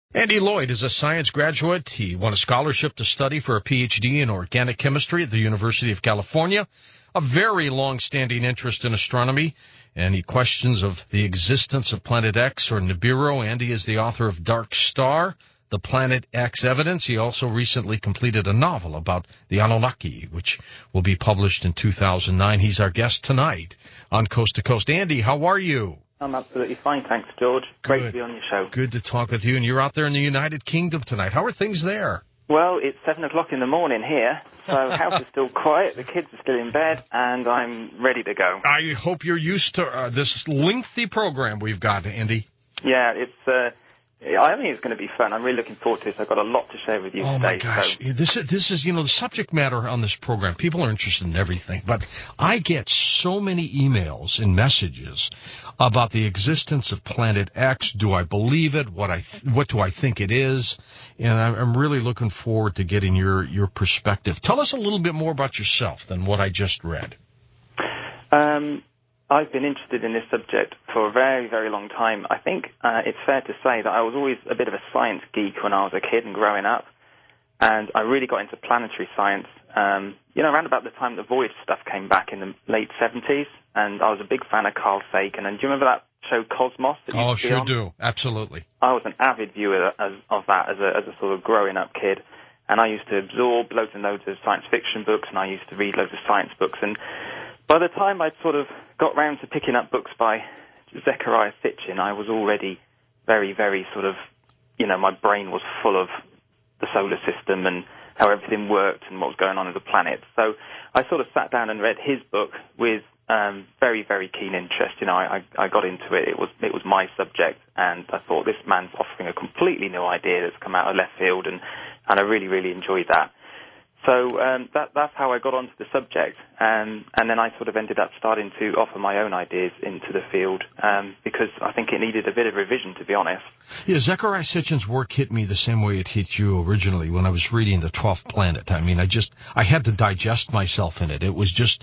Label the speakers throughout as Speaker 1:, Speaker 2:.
Speaker 1: Andy Lloyd is a science graduate. He won a scholarship to study for a PhD in organic chemistry at the University of California, a very long-standing interest in astronomy, and he questions of the existence of Planet X or Nibiru. Andy is the author of Dark Star, The Planet X Evidence. He also recently completed a novel about the Anunnaki, which will be published in 2009. He's our guest tonight on Coast to Coast. Andy, how are you?
Speaker 2: I'm absolutely fine, thanks, George. Great to be on your show.
Speaker 1: Good to talk with you. And you're out there in the United Kingdom tonight. How are things there?
Speaker 2: Well, it's 7 o'clock in the morning here, so house is still quiet, the kids are still in bed, and I'm ready to go.
Speaker 1: I hope you're used to this lengthy program we've got, Andy.
Speaker 2: Yeah, I think it's going to be fun. I'm really looking forward to it. I've got a lot to share with you today.
Speaker 1: Oh, my gosh.
Speaker 2: So.
Speaker 1: This is, the subject matter on this program. People are interested in everything, but I get so many emails and messages about the existence of Planet X. Do I believe it? What do I think it is? And I'm really looking forward to getting your perspective. Tell us a little bit more about yourself than what I just read.
Speaker 2: I've been interested in this subject for a very, very long time. I think it's fair to say that I was always a bit of a science geek when I was a kid and growing up, and I really got into planetary science, around about the time the Voyage stuff came back in the late 70s, and I was a big fan of Carl Sagan. And do you remember that show Cosmos?
Speaker 1: Oh, sure do. Absolutely.
Speaker 2: I was an avid viewer of that as a sort of growing-up kid, and I used to absorb loads and loads of science fiction books, and I used to read loads of science books, and by the time I'd sort of got round to picking up books by Zecharia Sitchin, I was already very, very sort of, my brain was full of the solar system and how everything worked and what was going on in the planet. So I sort of sat down and read his book with very, very keen interest. I got into it. It was my subject, and I thought this man's offering a completely new idea that's come out of left field, and I really, really enjoyed that. So that's how I got onto the subject, and then I sort of ended up starting to offer my own ideas into the field because I think it needed a bit of revision, to be honest.
Speaker 1: Yeah, Zecharia Sitchin's work hit me the same way it hit you originally when I was reading The 12th Planet. I mean, I had to digest myself in it. It was just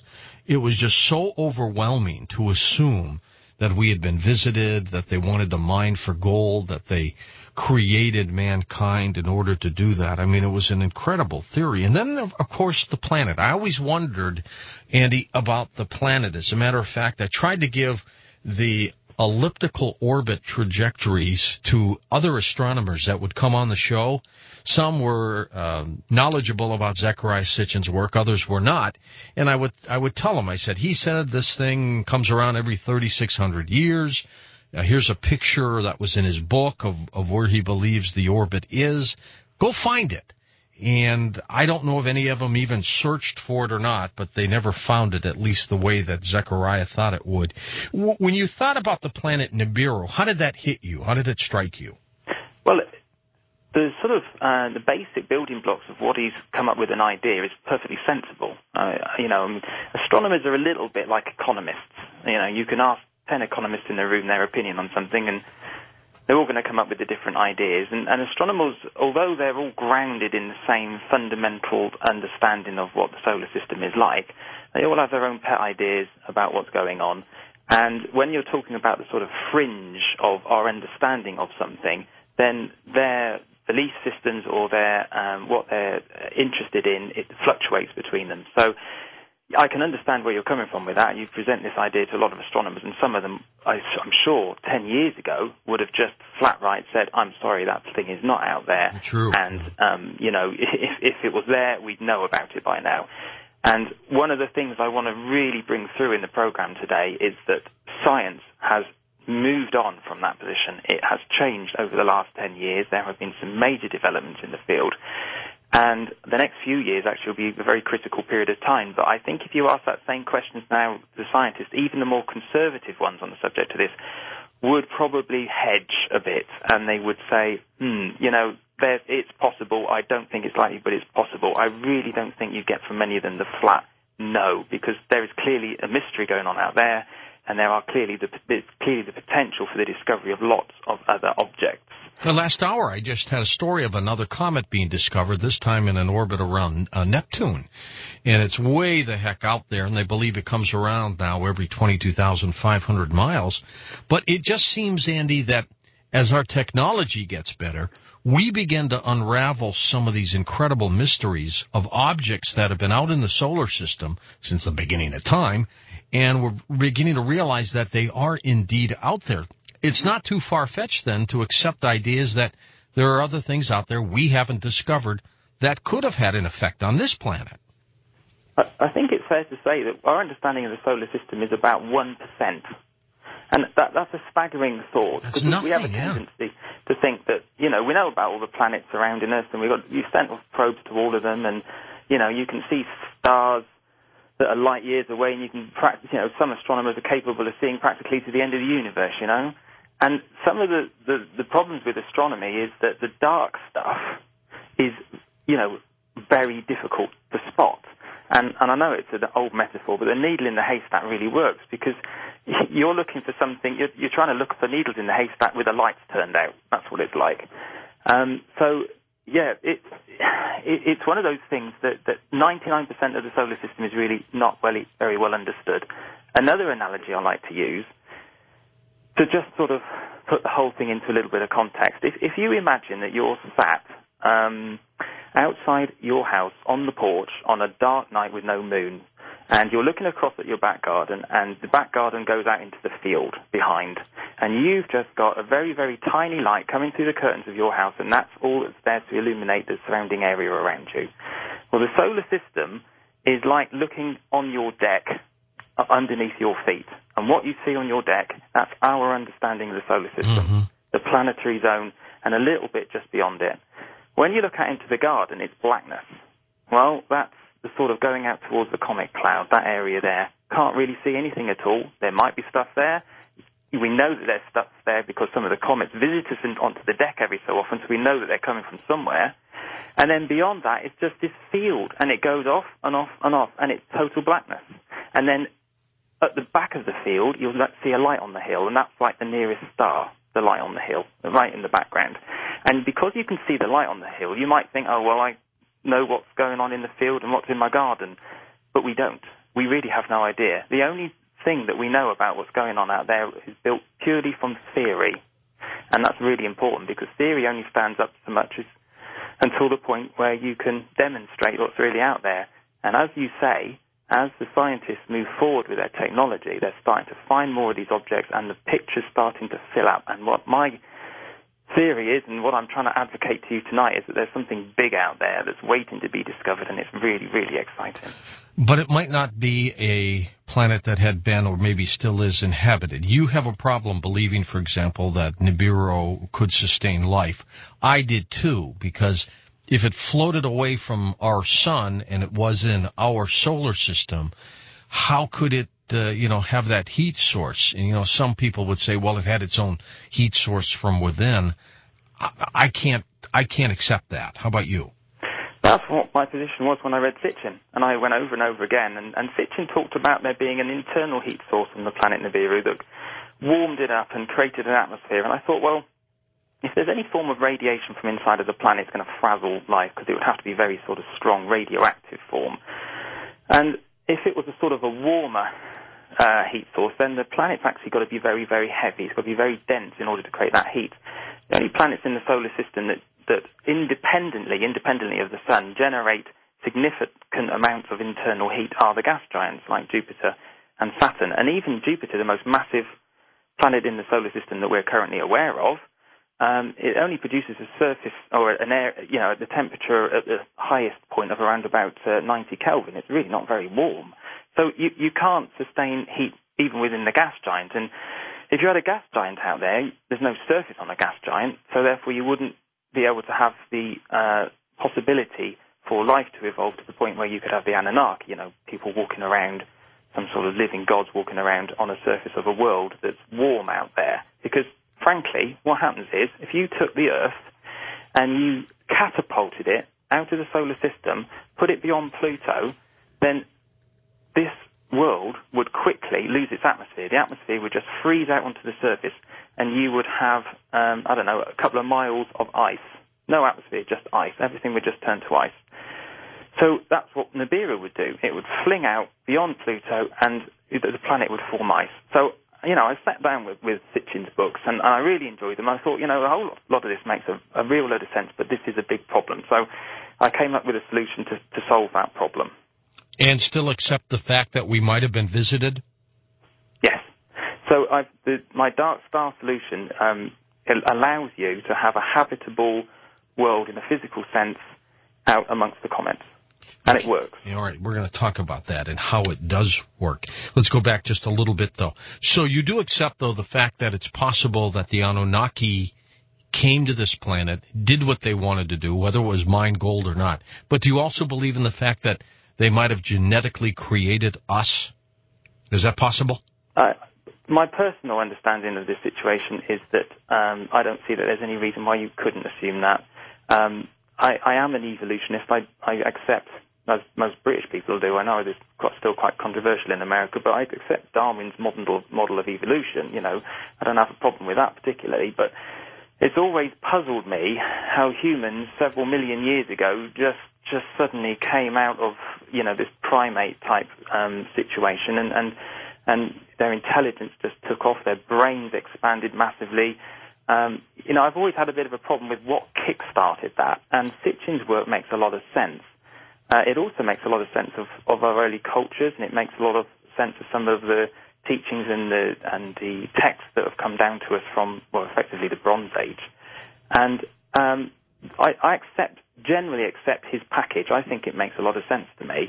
Speaker 1: so overwhelming to assume that we had been visited, that they wanted to mine for gold, that they created mankind in order to do that. I mean, it was an incredible theory. And then, of course, the planet. I always wondered, Andy, about the planet. As a matter of fact, I tried to give the elliptical orbit trajectories to other astronomers that would come on the show. Some were knowledgeable about Zecharia Sitchin's work, others were not. And I would tell them, I said, he said this thing comes around every 3,600 years. Here's a picture that was in his book of where he believes the orbit is. Go find it. And I don't know if any of them even searched for it or not, but they never found it, at least the way that Zecharia thought it would. When you thought about the planet Nibiru, how did that hit you? How did it strike you?
Speaker 2: Well, the sort of the basic building blocks of what he's come up with an idea is perfectly sensible. Astronomers are a little bit like economists. You can ask 10 economists in the room their opinion on something, and they're all going to come up with the different ideas. And astronomers, although they're all grounded in the same fundamental understanding of what the solar system is like, they all have their own pet ideas about what's going on. And when you're talking about the sort of fringe of our understanding of something, then their belief systems or what they're interested in, it fluctuates between them. So I can understand where you're coming from with that. You present this idea to a lot of astronomers, and some of them, I'm sure, 10 years ago would have just flat right said, I'm sorry, that thing is not out there.
Speaker 1: True.
Speaker 2: And, if it was there, we'd know about it by now. And one of the things I want to really bring through in the program today is that science has moved on from that position. It has changed over the last 10 years. There have been some major developments in the field. And the next few years actually will be a very critical period of time. But I think if you ask that same questions now to scientists, even the more conservative ones on the subject of this, would probably hedge a bit. And they would say, it's possible. I don't think it's likely, but it's possible. I really don't think you get from many of them the flat no, because there is clearly a mystery going on out there, and there's clearly the potential for the discovery of lots of other objects.
Speaker 1: The last hour, I just had a story of another comet being discovered, this time in an orbit around Neptune. And it's way the heck out there, and they believe it comes around now every 22,500 miles. But it just seems, Andy, that as our technology gets better, we begin to unravel some of these incredible mysteries of objects that have been out in the solar system since the beginning of time, and we're beginning to realize that they are indeed out there. It's not too far-fetched, then, to accept ideas that there are other things out there we haven't discovered that could have had an effect on this planet.
Speaker 2: I think it's fair to say that our understanding of the solar system is about 1%. And that's a staggering thought.
Speaker 1: That's nothing,
Speaker 2: we have a tendency to think that, we know about all the planets surrounding us, and you've sent off probes to all of them, and, you can see stars that are light years away, and you can some astronomers are capable of seeing practically to the end of the universe, And some of the problems with astronomy is that the dark stuff is, very difficult to spot. And I know it's an old metaphor, but the needle in the haystack really works, because you're looking for something, you're trying to look for needles in the haystack with the lights turned out. That's what it's like. It's one of those things that 99% of the solar system is really not very well understood. Another analogy I like to use, to just sort of put the whole thing into a little bit of context, if you imagine that you're sat outside your house on the porch on a dark night with no moon, and you're looking across at your back garden, and the back garden goes out into the field behind, and you've just got a very, very tiny light coming through the curtains of your house, and that's all that's there to illuminate the surrounding area around you. Well, the solar system is like looking on your deck underneath your feet, and what you see on your deck, that's our understanding of the solar system, the planetary zone, and a little bit just beyond it. When you look out into the garden, it's blackness. Well, that's the sort of going out towards the comet cloud, that area there. Can't really see anything at all. There might be stuff there. We know that there's stuff there because some of the comets visit us onto the deck every so often, so we know that they're coming from somewhere. And then beyond that, it's just this field, and it goes off and off and off, and it's total blackness. And then at the back of the field, you'll see a light on the hill, and that's like the nearest star, the light on the hill, right in the background. And because you can see the light on the hill, you might think, oh, well, I know what's going on in the field and what's in my garden. But we don't. We really have no idea. The only thing that we know about what's going on out there is built purely from theory. And that's really important, because theory only stands up so much until the point where you can demonstrate what's really out there. And as you say, as the scientists move forward with their technology, they're starting to find more of these objects, and the picture's starting to fill up. And what my theory is, and what I'm trying to advocate to you tonight, is that there's something big out there that's waiting to be discovered, and it's really, really exciting.
Speaker 1: But it might not be a planet that had been, or maybe still is, inhabited. You have a problem believing, for example, that Nibiru could sustain life. I did too, because if it floated away from our sun and it was in our solar system, how could it have that heat source? And, some people would say, well, it had its own heat source from within. I can't accept that. How about you?
Speaker 2: That's what my position was when I read Sitchin, and I went over and over again. And Sitchin talked about there being an internal heat source on the planet Nibiru that warmed it up and created an atmosphere. And I thought, well, if there's any form of radiation from inside of the planet, it's going to frazzle life, because it would have to be very sort of strong radioactive form. And if it was a sort of a warmer heat source, then the planet's actually got to be very, very heavy. It's got to be very dense in order to create that heat. The only planets in the solar system that independently of the sun, generate significant amounts of internal heat are the gas giants like Jupiter and Saturn. And even Jupiter, the most massive planet in the solar system that we're currently aware of, it only produces a surface or an air, at the temperature at the highest point of around about 90 Kelvin. It's really not very warm. So you can't sustain heat even within the gas giant. And if you had a gas giant out there, there's no surface on a gas giant, so therefore you wouldn't be able to have the possibility for life to evolve to the point where you could have the Anunnaki, people walking around, some sort of living gods walking around on the surface of a world that's warm out there. Because frankly, what happens is, if you took the Earth and you catapulted it out of the solar system, put it beyond Pluto, then this world would quickly lose its atmosphere. The atmosphere would just freeze out onto the surface, and you would have, a couple of miles of ice. No atmosphere, just ice. Everything would just turn to ice. So that's what Nibiru would do. It would fling out beyond Pluto, and the planet would form ice. So I sat down with Sitchin's books, and I really enjoyed them. I thought, a whole lot of this makes a real load of sense, but this is a big problem. So I came up with a solution to solve that problem.
Speaker 1: And still accept the fact that we might have been visited?
Speaker 2: Yes. So my dark star solution it allows you to have a habitable world in a physical sense out amongst the comets. And it works.
Speaker 1: All right, we're going to talk about that and how it does work. Let's go back just a little bit, though. So you do accept, though, the fact that it's possible that the Anunnaki came to this planet, did what they wanted to do, whether it was mine gold or not. But do you also believe in the fact that they might have genetically created us? Is that possible?
Speaker 2: My personal understanding of this situation is that I don't see that there's any reason why you couldn't assume that. I am an evolutionist. I accept, as most British people do, I know it's still quite controversial in America, but I accept Darwin's model of evolution. I don't have a problem with that particularly, but it's always puzzled me how humans several million years ago just suddenly came out of, this primate type situation and their intelligence just took off, their brains expanded massively. I've always had a bit of a problem with what kick-started that, and Sitchin's work makes a lot of sense. It also makes a lot of sense of our early cultures, and it makes a lot of sense of some of the teachings and the texts that have come down to us from, effectively the Bronze Age. And I generally accept his package. I think it makes a lot of sense to me.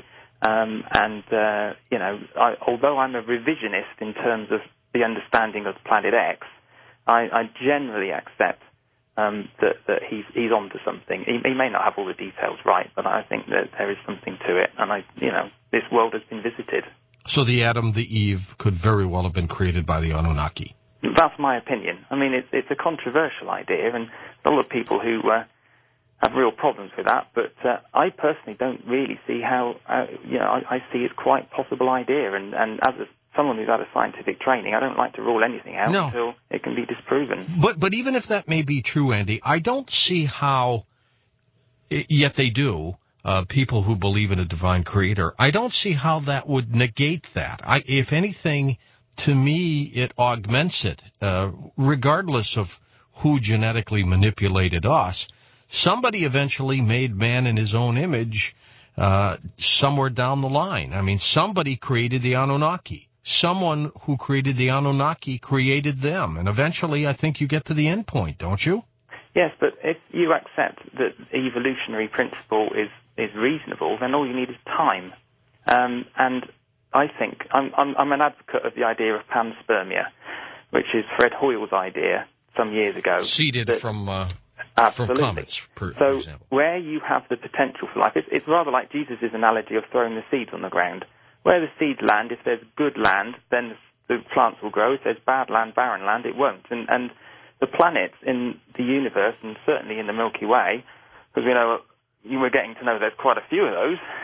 Speaker 2: Although I'm a revisionist in terms of the understanding of Planet X, I generally accept that he's onto something. He may not have all the details right, but I think that there is something to it. And this world has been visited.
Speaker 1: So the Adam, the Eve, could very well have been created by the Anunnaki.
Speaker 2: That's my opinion. I mean, it's a controversial idea, and a lot of people who have real problems with that. But I personally don't really see how. I see it's quite a possible idea, and as someone who's had a scientific training, I don't like to rule anything out until it can be disproven.
Speaker 1: But even if that may be true, Andy, I don't see how. Yet they do. People who believe in a divine creator, I don't see how that would negate that. If anything, to me, it augments it. Regardless of who genetically manipulated us, somebody eventually made man in his own image somewhere down the line. I mean, somebody created the Anunnaki. Someone who created the Anunnaki created them. And eventually, I think you get to the end point, don't you?
Speaker 2: Yes, but if you accept that the evolutionary principle is reasonable, then all you need is time. And I think I'm an advocate of the idea of panspermia, which is Fred Hoyle's idea some years ago.
Speaker 1: Seeded from comets, for example.
Speaker 2: Where you have the potential for life, it's rather like Jesus' analogy of throwing the seeds on the ground. Where the seeds land, if there's good land, then the plants will grow. If there's bad land, barren land, it won't. And the planets in the universe, and certainly in the Milky Way, because we're getting to know there's quite a few of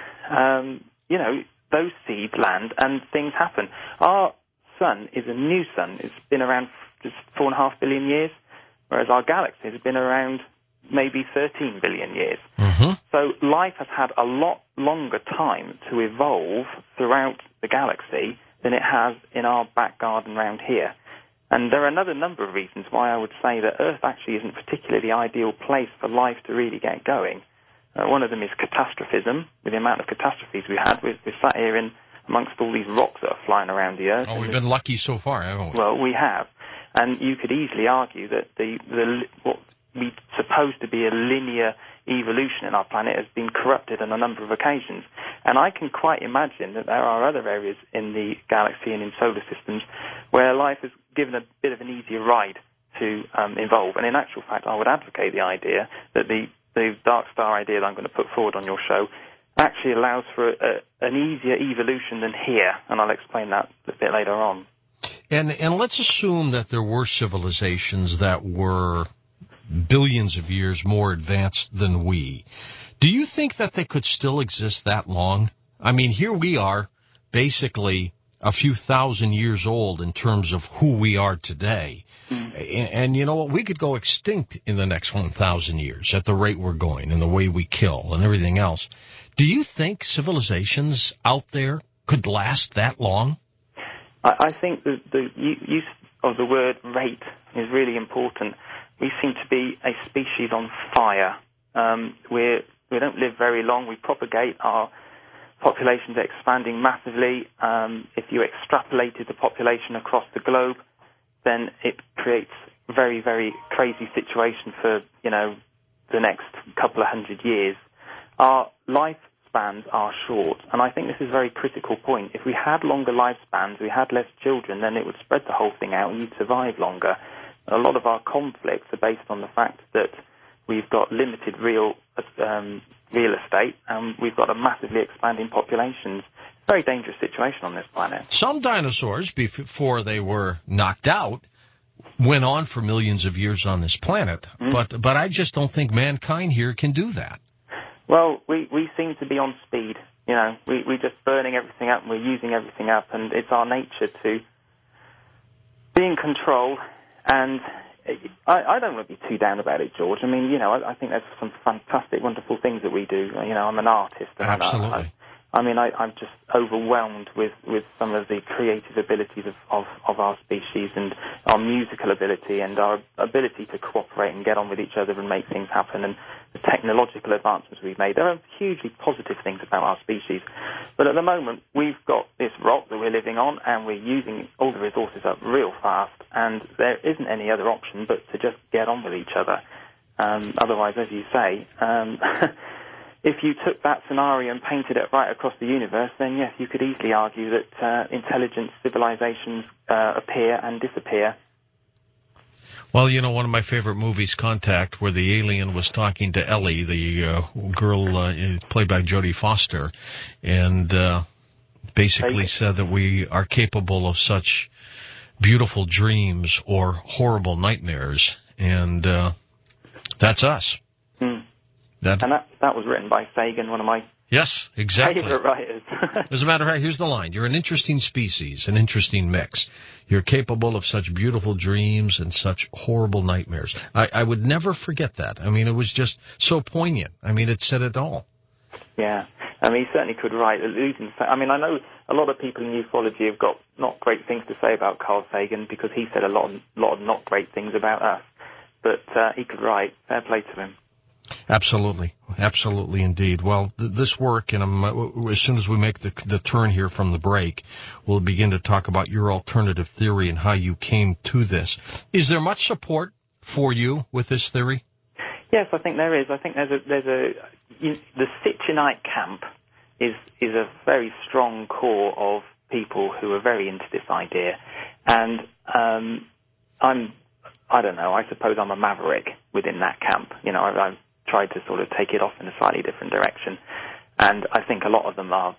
Speaker 2: those, those seeds land and things happen. Our sun is a new sun. It's been around just 4.5 billion years, whereas our galaxy has been around maybe 13 billion years.
Speaker 1: Mm-hmm.
Speaker 2: So life has had a lot longer time to evolve throughout the galaxy than it has in our back garden around here. And there are another number of reasons why I would say that Earth actually isn't particularly the ideal place for life to really get going. One of them is catastrophism. With the amount of catastrophes we had, we're sat here amongst all these rocks that are flying around the Earth.
Speaker 1: Oh, we've been lucky so far, haven't we?
Speaker 2: Well, we have. And you could easily argue that what we supposed to be a linear evolution in our planet has been corrupted on a number of occasions. And I can quite imagine that there are other areas in the galaxy and in solar systems where life has given a bit of an easier ride to evolve. And in actual fact, I would advocate the idea that the dark star idea that I'm going to put forward on your show actually allows for an easier evolution than here. And I'll explain that a bit later on.
Speaker 1: And let's assume that there were civilizations that were billions of years more advanced than we. Do you think that they could still exist that long? I mean, here we are, basically a few thousand years old in terms of who we are today. Mm-hmm. And you know what? We could go extinct in the next 1,000 years at the rate we're going and the way we kill and everything else. Do you think civilizations out there could last that long?
Speaker 2: I think the use of the word rate is really important. We seem to be a species on fire. We don't live very long. We propagate. Our populations are expanding massively. If you extrapolated the population across the globe, then it creates a very, very crazy situation for, the next couple of 100 years. Our lifespans are short, and I think this is a very critical point. If we had longer lifespans, we had less children, then it would spread the whole thing out and you'd survive longer. A lot of our conflicts are based on the fact that we've got limited real estate, and we've got a massively expanding population. It's a very dangerous situation on this planet.
Speaker 1: Some dinosaurs, before they were knocked out, went on for millions of years on this planet. But I just don't think mankind here can do that.
Speaker 2: Well, we seem to be on speed. We're just burning everything up and we're using everything up, and it's our nature to be in control. And I don't want to be too down about it, George. I mean, I think there's some fantastic, wonderful things that we do. I'm an artist. And
Speaker 1: Absolutely.
Speaker 2: I'm just overwhelmed with some of the creative abilities of our species, and our musical ability, and our ability to cooperate and get on with each other and make things happen, and the technological advancements we've made. There are hugely positive things about our species. But at the moment, we've got this rock that we're living on, and we're using all the resources up real fast, and there isn't any other option but to just get on with each other. Otherwise, as you say, if you took that scenario and painted it right across the universe, then yes, you could easily argue that intelligent civilizations appear and disappear.
Speaker 1: Well, one of my favorite movies, Contact, where the alien was talking to Ellie, the girl played by Jodie Foster, and basically said that we are capable of such beautiful dreams or horrible nightmares, and that's us.
Speaker 2: And that was written by Sagan, one of my favorite writers.
Speaker 1: As a matter of fact, here's the line. You're an interesting species, an interesting mix. You're capable of such beautiful dreams and such horrible nightmares. I would never forget that. I mean, it was just so poignant. I mean, it said it all.
Speaker 2: Yeah. I mean, he certainly could write. I mean, I know a lot of people in ufology have got not great things to say about Carl Sagan because he said a lot of not great things about us. But he could write. Fair play to him.
Speaker 1: Absolutely. Absolutely indeed. Well, this work, and as soon as we make the turn here from the break, we'll begin to talk about your alternative theory and how you came to this. Is there much support for you with this theory?
Speaker 2: Yes, I think there is. I think the Sitchinite camp is a very strong core of people who are very into this idea. And I don't know, I suppose I'm a maverick within that camp. I've tried to sort of take it off in a slightly different direction. And I think a lot of them are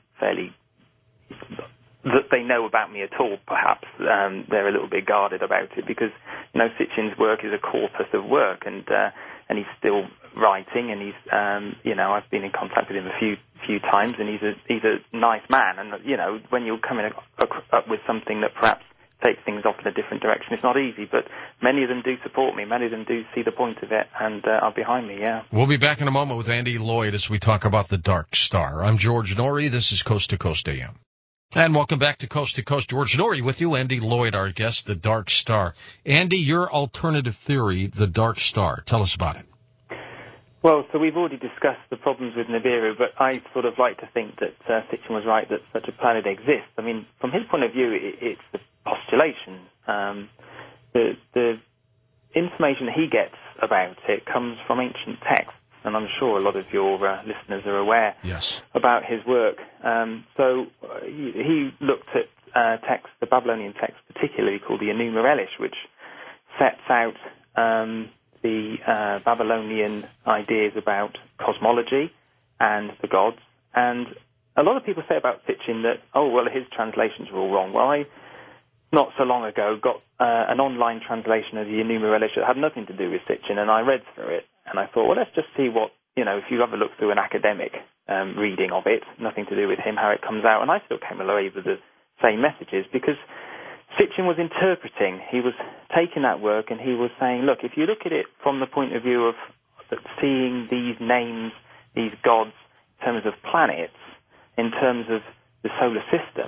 Speaker 2: that they know about me at all, perhaps. They're a little bit guarded about it because, Sitchin's work is a corpus of work, and he's still writing, and he's, I've been in contact with him a few times, and he's a nice man. And, when you're coming up with something that perhaps takes things off in a different direction, it's not easy, but many of them do support me. Many of them do see the point of it and are behind me, yeah.
Speaker 1: We'll be back in a moment with Andy Lloyd as we talk about the Dark Star. I'm George Noory. This is Coast to Coast AM. And welcome back to Coast. George Noory with you. Andy Lloyd, our guest, the Dark Star. Andy, your alternative theory, the Dark Star. Tell us about it.
Speaker 2: Well, so we've already discussed the problems with Nibiru, but I sort of like to think that Sitchin was right that such a planet exists. I mean, from his point of view, it's the postulation. The information he gets about it comes from ancient texts, and I'm sure a lot of your listeners are aware about his work. So he looked at texts, the Babylonian text particularly, called the Enuma Elish, which sets out the Babylonian ideas about cosmology and the gods. And a lot of people say about Sitchin that, his translations were all wrong. Well, I, not so long ago, got an online translation of the Enuma Elish that had nothing to do with Sitchin, and I read through it, and I thought, well, let's just see what, if you have a look through an academic reading of it, nothing to do with him, how it comes out, and I still came away with the same messages, because Sitchin was interpreting. He was taking that work and he was saying, look, if you look at it from the point of view of seeing these names, these gods, in terms of planets, in terms of the solar system,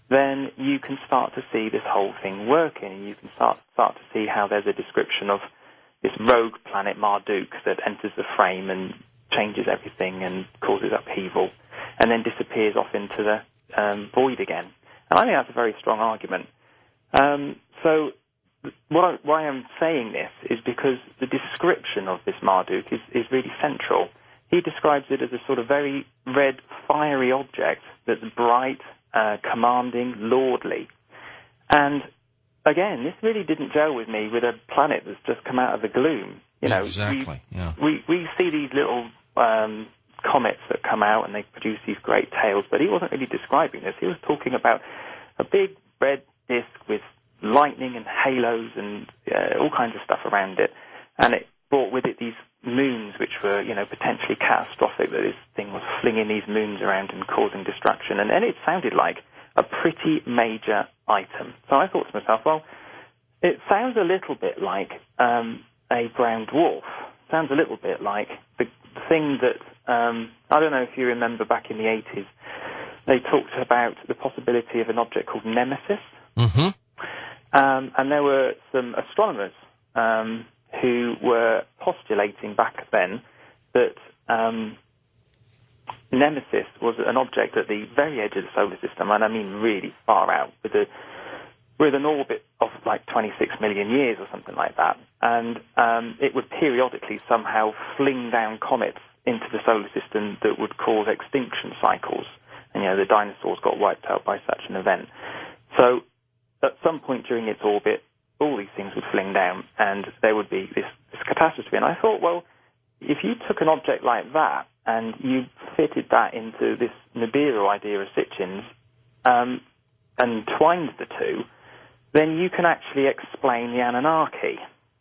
Speaker 2: then you can start to see this whole thing working, and you can start to see how there's a description of this rogue planet Marduk that enters the frame and changes everything and causes upheaval, and then disappears off into the void again. And I think that's a very strong argument. So why I'm saying this is because the description of this Marduk is really central. He describes it as a sort of very red, fiery object that's bright, commanding, lordly. And again, this really didn't gel with me with a planet that's just come out of the gloom. You know,
Speaker 1: exactly.
Speaker 2: We see these little comets that come out and they produce these great tails, but he wasn't really describing this. He was talking about a big red disk with lightning and halos and all kinds of stuff around it, and it brought with it these moons which were, potentially catastrophic, that this thing was flinging these moons around and causing destruction, and it sounded like a pretty major item. So I thought to myself, well, it sounds a little bit like a brown dwarf. Sounds a little bit like the thing that, I don't know if you remember back in the 80s, they talked about the possibility of an object called Nemesis.
Speaker 1: Mm-hmm.
Speaker 2: And there were some astronomers who were postulating back then that Nemesis was an object at the very edge of the solar system, and I mean really far out, with an orbit of like 26 million years or something like that. And it would periodically somehow fling down comets into the solar system that would cause extinction cycles. And, the dinosaurs got wiped out by such an event. So at some point during its orbit, all these things would fling down, and there would be this catastrophe. And I thought, well, if you took an object like that and you fitted that into this Nibiru idea of Sitchin's and twined the two, then you can actually explain the Anunnaki.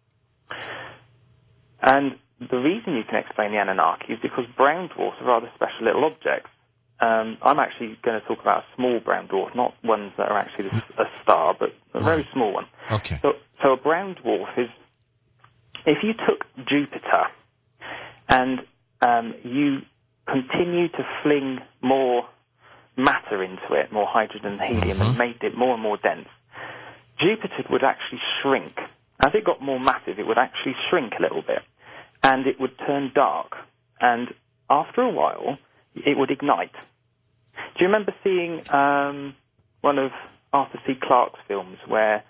Speaker 2: And the reason you can explain the Anunnaki is because brown dwarfs are rather special little objects. I'm actually going to talk about a small brown dwarf, not ones that are actually a star, but a very small one.
Speaker 1: Okay.
Speaker 2: So a brown dwarf is, if you took Jupiter and you continue to fling more matter into it, more hydrogen and helium, and made it more and more dense, Jupiter would actually shrink. As it got more massive, it would actually shrink a little bit, and it would turn dark. And after a while, it would ignite. Do you remember seeing one of Arthur C. Clarke's films where,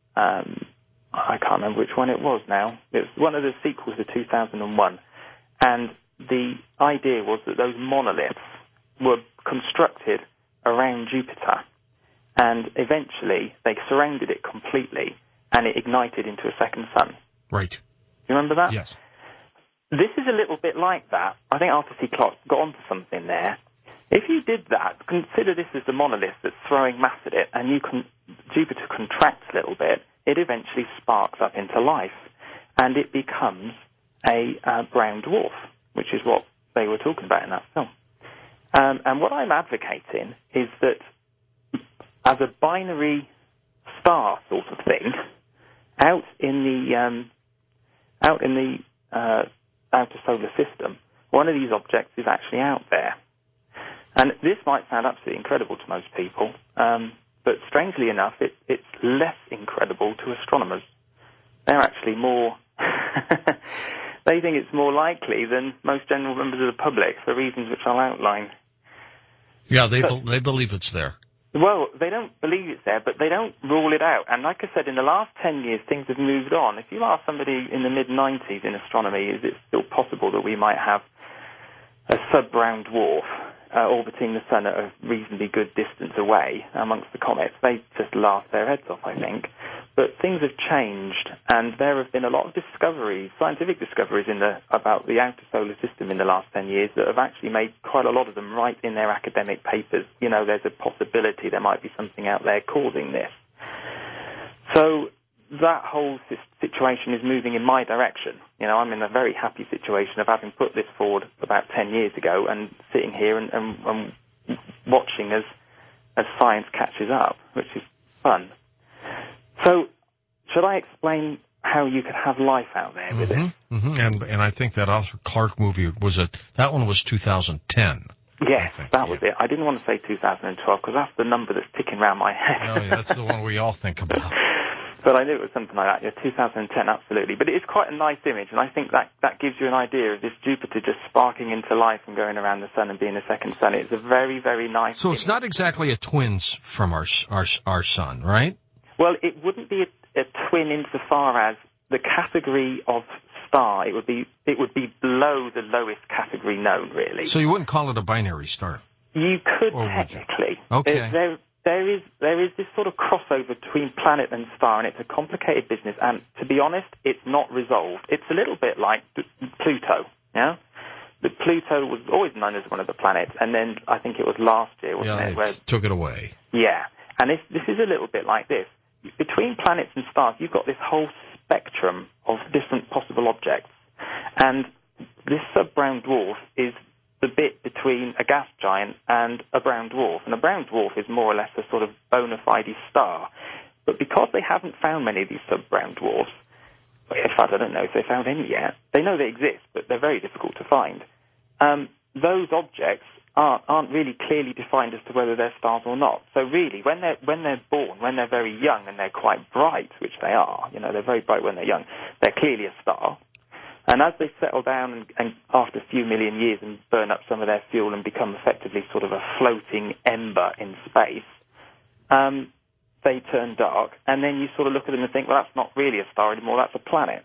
Speaker 2: I can't remember which one it was now, it was one of the sequels to 2001, and the idea was that those monoliths were constructed around Jupiter, and eventually they surrounded it completely, and it ignited into a second sun.
Speaker 1: Right.
Speaker 2: You remember that?
Speaker 1: Yes.
Speaker 2: This is a little bit like that. I think Arthur C. Clarke got onto something there. If you did that, consider this as the monolith that's throwing mass at it, and Jupiter contracts a little bit, it eventually sparks up into life, and it becomes a brown dwarf, which is what they were talking about in that film. And what I'm advocating is that as a binary star sort of thing, out in the outer solar system, one of these objects is actually out there. And this might sound absolutely incredible to most people, but strangely enough, it's less incredible to astronomers. They're actually more... they think it's more likely than most general members of the public, for reasons which I'll outline.
Speaker 1: Yeah, they believe it's there.
Speaker 2: Well, they don't believe it's there, but they don't rule it out. And like I said, in the last 10 years, things have moved on. If you ask somebody in the mid-90s in astronomy, is it still possible that we might have a sub-brown dwarf orbiting the sun at a reasonably good distance away amongst the comets? They just laugh their heads off, I think. But things have changed, and there have been a lot of discoveries, scientific discoveries about the outer solar system in the last 10 years that have actually made quite a lot of them right in their academic papers. There's a possibility there might be something out there causing this. So that whole situation is moving in my direction. I'm in a very happy situation of having put this forward about 10 years ago and sitting here and watching as science catches up, which is fun. So, should I explain how you could have life out there with it?
Speaker 1: Mm-hmm. And I think that Arthur Clarke movie that one was 2010.
Speaker 2: Yes, that was it. I didn't want to say 2012 because that's the number that's ticking around my head.
Speaker 1: Oh, yeah, that's the one we all think about.
Speaker 2: But I knew it was something like that. Yeah, 2010, absolutely. But it is quite a nice image, and I think that gives you an idea of this Jupiter just sparking into life and going around the sun and being a second sun. It's a very, very nice
Speaker 1: So
Speaker 2: image.
Speaker 1: it's not exactly a twins from our sun, right?
Speaker 2: Well, it wouldn't be a twin insofar as the category of star. It would be below the lowest category known, really.
Speaker 1: So you wouldn't call it a binary star?
Speaker 2: You could
Speaker 1: or
Speaker 2: technically.
Speaker 1: Would you? Okay.
Speaker 2: There is this sort of crossover between planet and star, and it's a complicated business. And to be honest, it's not resolved. It's a little bit like Pluto. Yeah, the Pluto was always known as one of the planets, and then I think it was last year, wasn't it?
Speaker 1: Where took it away.
Speaker 2: Yeah, and this is a little bit like this. Between planets and stars, you've got this whole spectrum of different possible objects, and this sub-brown dwarf is the bit between a gas giant and a brown dwarf. And a brown dwarf is more or less a sort of bona fide star. But because they haven't found many of these sub-brown dwarfs, in fact, I don't know if they found any yet, they know they exist, but they're very difficult to find. Those objects aren't really clearly defined as to whether they're stars or not. So really, when they're born, when they're very young and they're quite bright, which they are, they're very bright when they're young, they're clearly a star. And as they settle down and after a few million years and burn up some of their fuel and become effectively sort of a floating ember in space, they turn dark. And then you sort of look at them and think, well, that's not really a star anymore, that's a planet.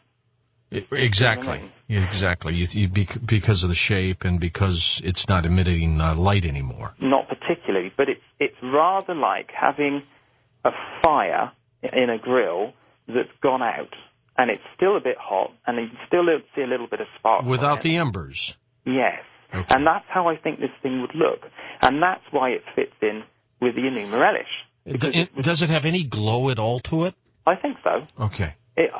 Speaker 1: Exactly. Yeah, exactly. Because of the shape and because it's not emitting light anymore.
Speaker 2: Not particularly, but it's rather like having a fire in a grill that's gone out. And it's still a bit hot, and you can still see a little bit of spark.
Speaker 1: Without the embers?
Speaker 2: Yes.
Speaker 1: Okay.
Speaker 2: And that's how I think this thing would look. And that's why it fits in with the Enuma Elish.
Speaker 1: Does it have any glow at all to it?
Speaker 2: I think so.
Speaker 1: Okay.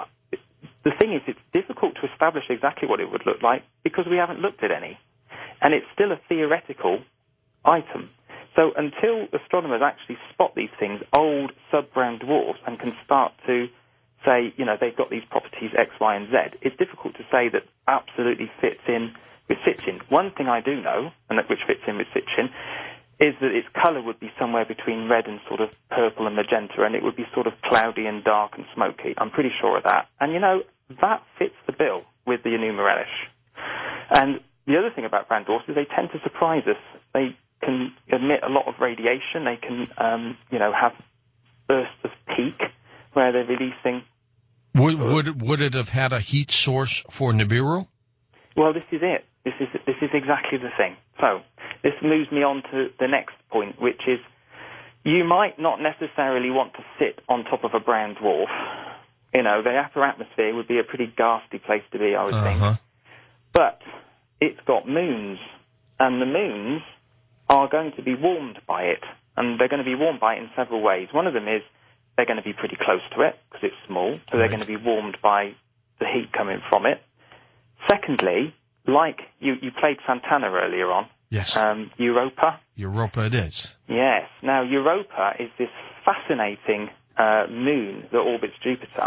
Speaker 2: The thing is, it's difficult to establish exactly what it would look like because we haven't looked at any. And it's still a theoretical item. So until astronomers actually spot these things, old sub-brown dwarfs, and can start to say, they've got these properties X, Y, and Z, it's difficult to say that absolutely fits in with Sitchin. One thing I do know, and which fits in with Sitchin, is that its colour would be somewhere between red and sort of purple and magenta, and it would be sort of cloudy and dark and smoky. I'm pretty sure of that. And, that fits the bill with the Enuma Elish. And the other thing about brown dwarfs is they tend to surprise us. They can emit a lot of radiation. They can, have bursts of peak where they're releasing.
Speaker 1: Would it have had a heat source for Nibiru?
Speaker 2: Well, this is it. This is exactly the thing. So this moves me on to the next point, which is you might not necessarily want to sit on top of a brown dwarf. The upper atmosphere would be a pretty ghastly place to be, I would think. But it's got moons, and the moons are going to be warmed by it, and they're going to be warmed by it in several ways. One of them is they're going to be pretty close to it because it's small, so they're going to be warmed by the heat coming from it. Secondly, like you played Santana earlier on.
Speaker 1: Yes.
Speaker 2: Europa.
Speaker 1: Europa it is.
Speaker 2: Yes. Now, Europa is this fascinating moon that orbits Jupiter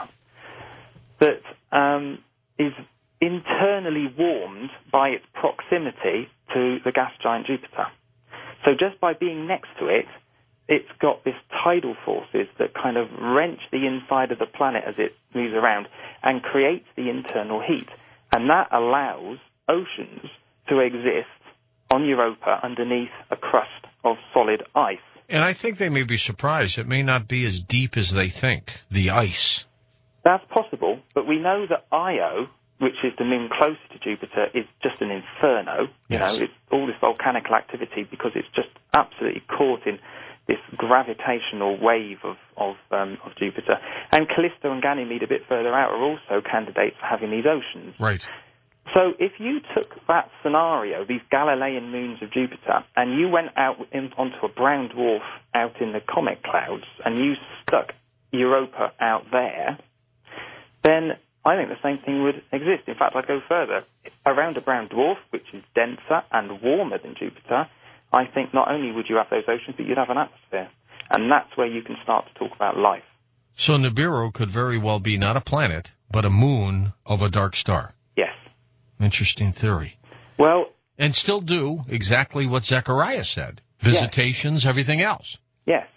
Speaker 2: that is internally warmed by its proximity to the gas giant Jupiter. So just by being next to it, it's got this tidal forces that kind of wrench the inside of the planet as it moves around and creates the internal heat. And that allows oceans to exist on Europa underneath a crust of solid ice.
Speaker 1: And I think they may be surprised. It may not be as deep as they think, the ice.
Speaker 2: That's possible, but we know that Io, which is the moon closer to Jupiter, is just an inferno.
Speaker 1: Yes.
Speaker 2: It's all this volcanical activity because it's just absolutely caught in this gravitational wave of Jupiter. And Callisto and Ganymede, a bit further out, are also candidates for having these oceans.
Speaker 1: Right.
Speaker 2: So if you took that scenario, these Galilean moons of Jupiter, and you went out onto a brown dwarf out in the comet clouds, and you stuck Europa out there, then I think the same thing would exist. In fact, I'd go further. Around a brown dwarf, which is denser and warmer than Jupiter, I think not only would you have those oceans, but you'd have an atmosphere. And that's where you can start to talk about life.
Speaker 1: So Nibiru could very well be not a planet, but a moon of a dark star.
Speaker 2: Yes.
Speaker 1: Interesting theory.
Speaker 2: Well,
Speaker 1: And still do exactly what Zechariah said. Visitations, everything else.
Speaker 2: Yes.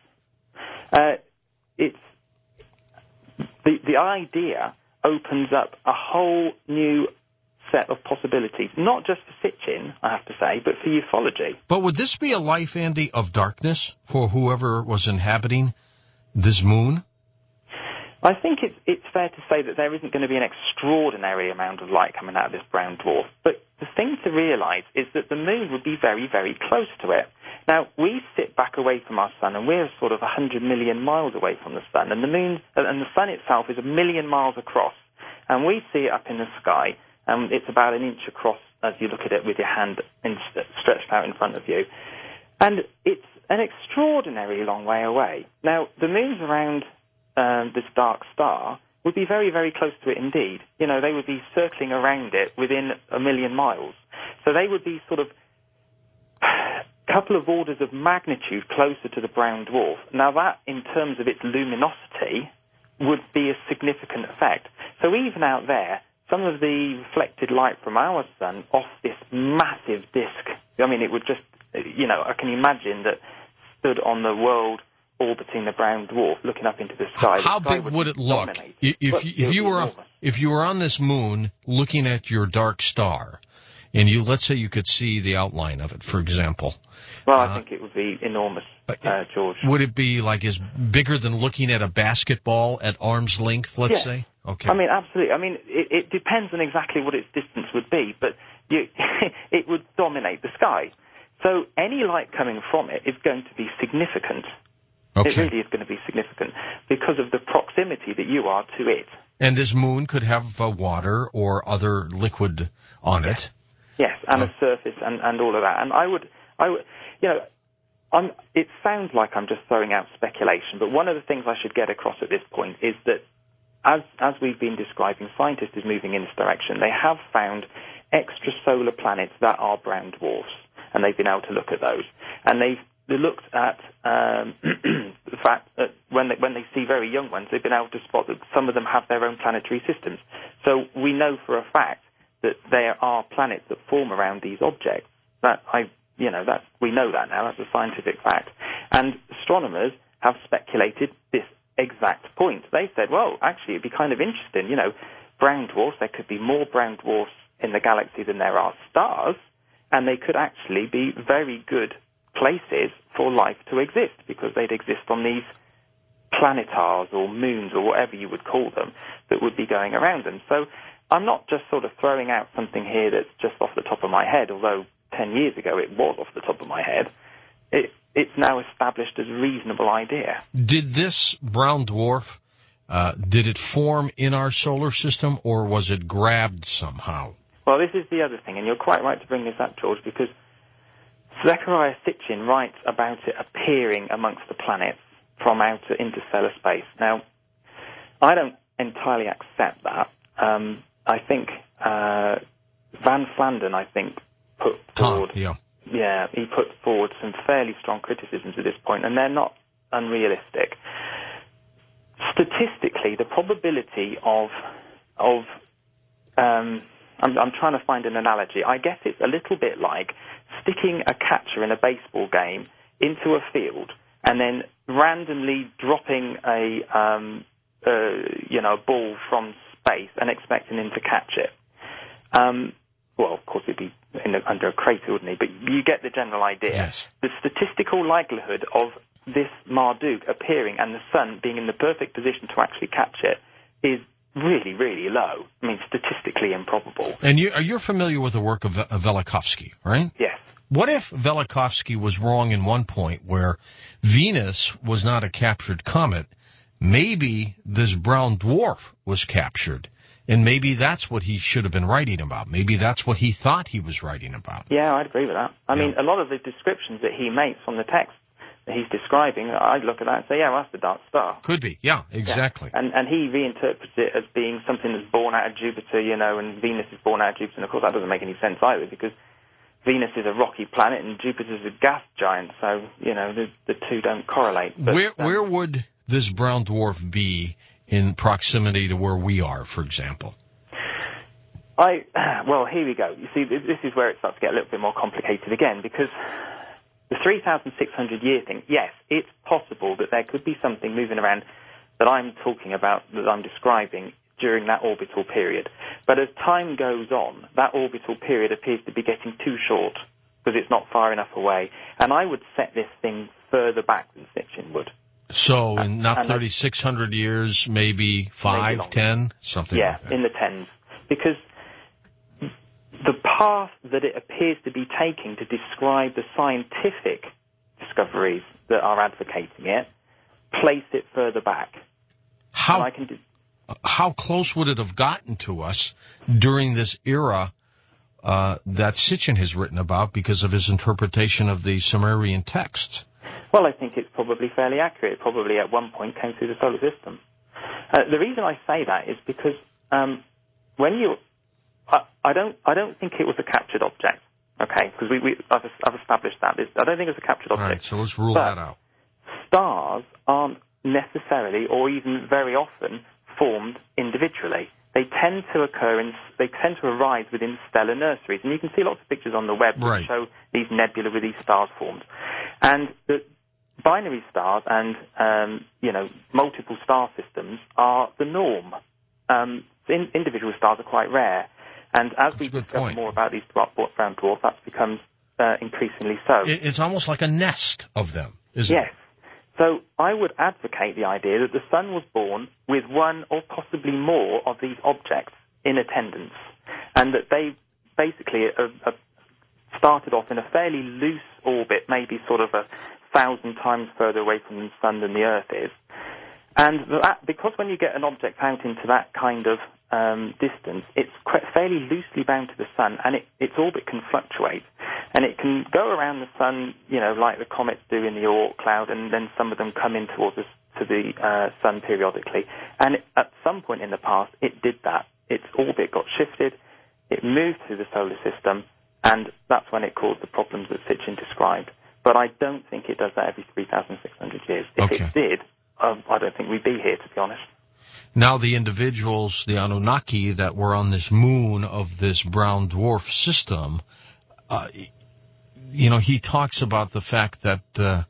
Speaker 2: It's the idea opens up a whole new set of possibilities, not just for Sitchin, I have to say, but for ufology.
Speaker 1: But would this be a life, Andy, of darkness for whoever was inhabiting this moon?
Speaker 2: I think it's fair to say that there isn't going to be an extraordinary amount of light coming out of this brown dwarf. But the thing to realize is that the moon would be very, very close to it. Now, we sit back away from our sun, and we're sort of 100 million miles away from the sun, and the moon and the sun itself is 1 million miles across, and we see it up in the sky, and it's about an inch across as you look at it with your hand stretched out in front of you. And it's an extraordinarily long way away. Now, the moon's around this dark star would be very, very close to it indeed. You know, they would be circling around it within 1 million miles. So they would be sort of a couple of orders of magnitude closer to the brown dwarf. Now that, in terms of its luminosity, would be a significant effect. So even out there, some of the reflected light from our sun off this massive disk, I mean, it would just, you know, I can imagine that stood on the world orbiting the brown dwarf, looking up into the sky.
Speaker 1: How big would it look? If you were on this moon looking at your dark star, and let's say you could see the outline of it, for example.
Speaker 2: Well, I think it would be enormous, George.
Speaker 1: Would it be like as bigger than looking at a basketball at arm's length, let's say? Okay.
Speaker 2: I mean, absolutely. I mean, it depends on exactly what its distance would be, but it would dominate the sky. So any light coming from it is going to be significant. Okay. It really is going to be significant because of the proximity that you are to it.
Speaker 1: And this moon could have water or other liquid on it.
Speaker 2: Yes, and a surface and all of that. And I would, you know, it sounds like I'm just throwing out speculation, but one of the things I should get across at this point is that as we've been describing, scientists is moving in this direction. They have found extrasolar planets that are brown dwarfs, and they've been able to look at those. And they looked at the fact that when they see very young ones, they've been able to spot that some of them have their own planetary systems. So we know for a fact that there are planets that form around these objects. We know that now. That's a scientific fact. And astronomers have speculated this exact point. They said, well, actually, it'd be kind of interesting. You know, brown dwarfs. There could be more brown dwarfs in the galaxy than there are stars, and they could actually be very good places for life to exist because they'd exist on these planetars or moons or whatever you would call them that would be going around them. So I'm not just sort of throwing out something here that's just off the top of my head, although 10 years ago it was off the top of my head. It's now established as a reasonable idea.
Speaker 1: Did this brown dwarf, did it form in our solar system or was it grabbed somehow?
Speaker 2: Well, this is the other thing, and you're quite right to bring this up, George, because Zechariah Sitchin writes about it appearing amongst the planets from outer interstellar space. Now, I don't entirely accept that. I think Van Flandern, put forward... Yeah, he put forward some fairly strong criticisms at this point, and they're not unrealistic. Statistically, the probability of I'm trying to find an analogy. I guess it's a little bit like sticking a catcher in a baseball game into a field and then randomly dropping a ball from space and expecting him to catch it. Well, of course, it'd be under a crater, wouldn't he? But you get the general idea.
Speaker 1: Yes.
Speaker 2: The statistical likelihood of this Marduk appearing and the sun being in the perfect position to actually catch it is really, really low. I mean, statistically improbable.
Speaker 1: And you're familiar with the work of Velikovsky, right?
Speaker 2: Yes.
Speaker 1: What if Velikovsky was wrong in one point where Venus was not a captured comet? Maybe this brown dwarf was captured. And maybe that's what he should have been writing about. Maybe that's what he thought he was writing about.
Speaker 2: Yeah, I'd agree with that. I mean, a lot of the descriptions that he makes from the text that he's describing, I'd look at that and say, yeah, well, that's the dark star.
Speaker 1: Could be, yeah, exactly.
Speaker 2: Yeah. And he reinterprets it as being something that's born out of Jupiter, you know, and Venus is born out of Jupiter. And, of course, that doesn't make any sense either because Venus is a rocky planet and Jupiter's a gas giant. So, you know, the two don't correlate. But,
Speaker 1: where would this brown dwarf be in proximity to where we are, for example?
Speaker 2: Well, here we go. You see, this is where it starts to get a little bit more complicated again, because the 3,600-year thing, yes, it's possible that there could be something moving around that I'm talking about, that I'm describing during that orbital period. But as time goes on, that orbital period appears to be getting too short because it's not far enough away. And I would set this thing further back than Sitchin would.
Speaker 1: So in not 3,600 years, maybe 5,
Speaker 2: maybe
Speaker 1: 10, something like that.
Speaker 2: Yeah, in the tens. Because the path that it appears to be taking to describe the scientific discoveries that are advocating it place it further back.
Speaker 1: How close would it have gotten to us during this era that Sitchin has written about because of his interpretation of the Sumerian texts?
Speaker 2: Well, I think it's probably fairly accurate. It probably at one point came through the solar system. The reason I say that is because I don't think it was a captured object. Okay, because I've established that. I don't think it was a captured object.
Speaker 1: All right, so let's rule that out.
Speaker 2: Stars aren't necessarily, or even very often, formed individually. They tend to arise within stellar nurseries, and you can see lots of pictures on the web that show these nebula with these stars formed. And the binary stars and multiple star systems are the norm. Individual stars are quite rare, and as we discover more about these brown dwarfs, that becomes increasingly so.
Speaker 1: It's almost like a nest of them, isn't it?
Speaker 2: Yes. So I would advocate the idea that the Sun was born with one or possibly more of these objects in attendance, and that they basically started off in a fairly loose orbit, maybe sort of 1,000 times further away from the Sun than the Earth is. And because when you get an object out into that kind of distance, it's fairly loosely bound to the Sun, and its orbit can fluctuate. And it can go around the Sun, like the comets do in the Oort cloud, and then some of them come in towards us to the Sun periodically. And at some point in the past, it did that. Its orbit got shifted, it moved through the solar system, and that's when it caused the problems that Sitchin described. But I don't think it does that every 3,600 years. If it did, I don't think we'd be here, to be honest.
Speaker 1: Now the individuals, the Anunnaki, that were on this moon of this brown dwarf system, he talks about the fact that,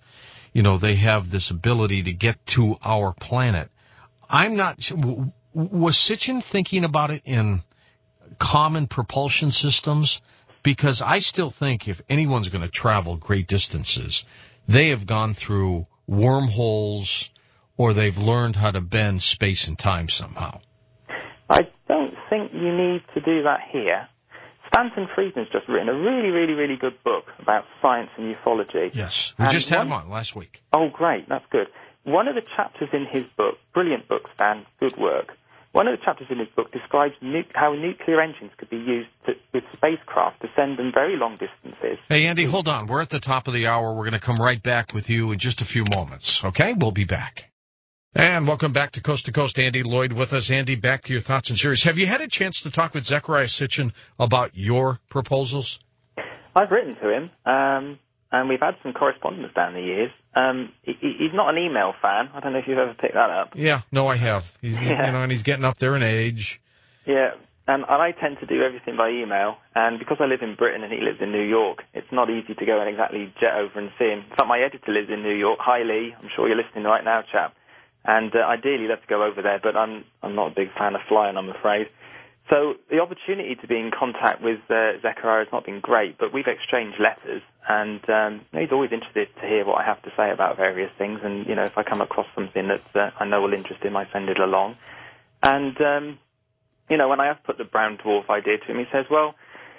Speaker 1: they have this ability to get to our planet. I'm not... Was Sitchin thinking about it in common propulsion systems? Because I still think if anyone's going to travel great distances, they have gone through wormholes or they've learned how to bend space and time somehow.
Speaker 2: I don't think you need to do that here. Stanton Friedman's just written a really, really, really good book about science and ufology.
Speaker 1: Yes, we just had him on last week.
Speaker 2: Oh, great, that's good. One of the chapters in his book, brilliant book, Stan, good work. One of the chapters in his book describes how nuclear engines could be used with spacecraft to send them very long distances.
Speaker 1: Hey, Andy, hold on. We're at the top of the hour. We're going to come right back with you in just a few moments, okay? We'll be back. And welcome back to Coast. Andy Lloyd with us. Andy, back to your thoughts and series. Have you had a chance to talk with Zecharia Sitchin about your proposals?
Speaker 2: I've written to him, and we've had some correspondence down the years. He's not an email fan. I don't know if you've ever picked that up.
Speaker 1: Yeah, no, I have. He's and he's getting up there in age.
Speaker 2: Yeah, and I tend to do everything by email. And because I live in Britain and he lives in New York, it's not easy to go and exactly jet over and see him. In fact, my editor lives in New York. Hi, Lee. I'm sure you're listening right now, chap. And ideally, love to go over there, but I'm not a big fan of flying, I'm afraid. So the opportunity to be in contact with Zecharia has not been great, but we've exchanged letters, and he's always interested to hear what I have to say about various things. And if I come across something that I know will interest him, I send it along. And when I have put the brown dwarf idea to him, he says, "Well,"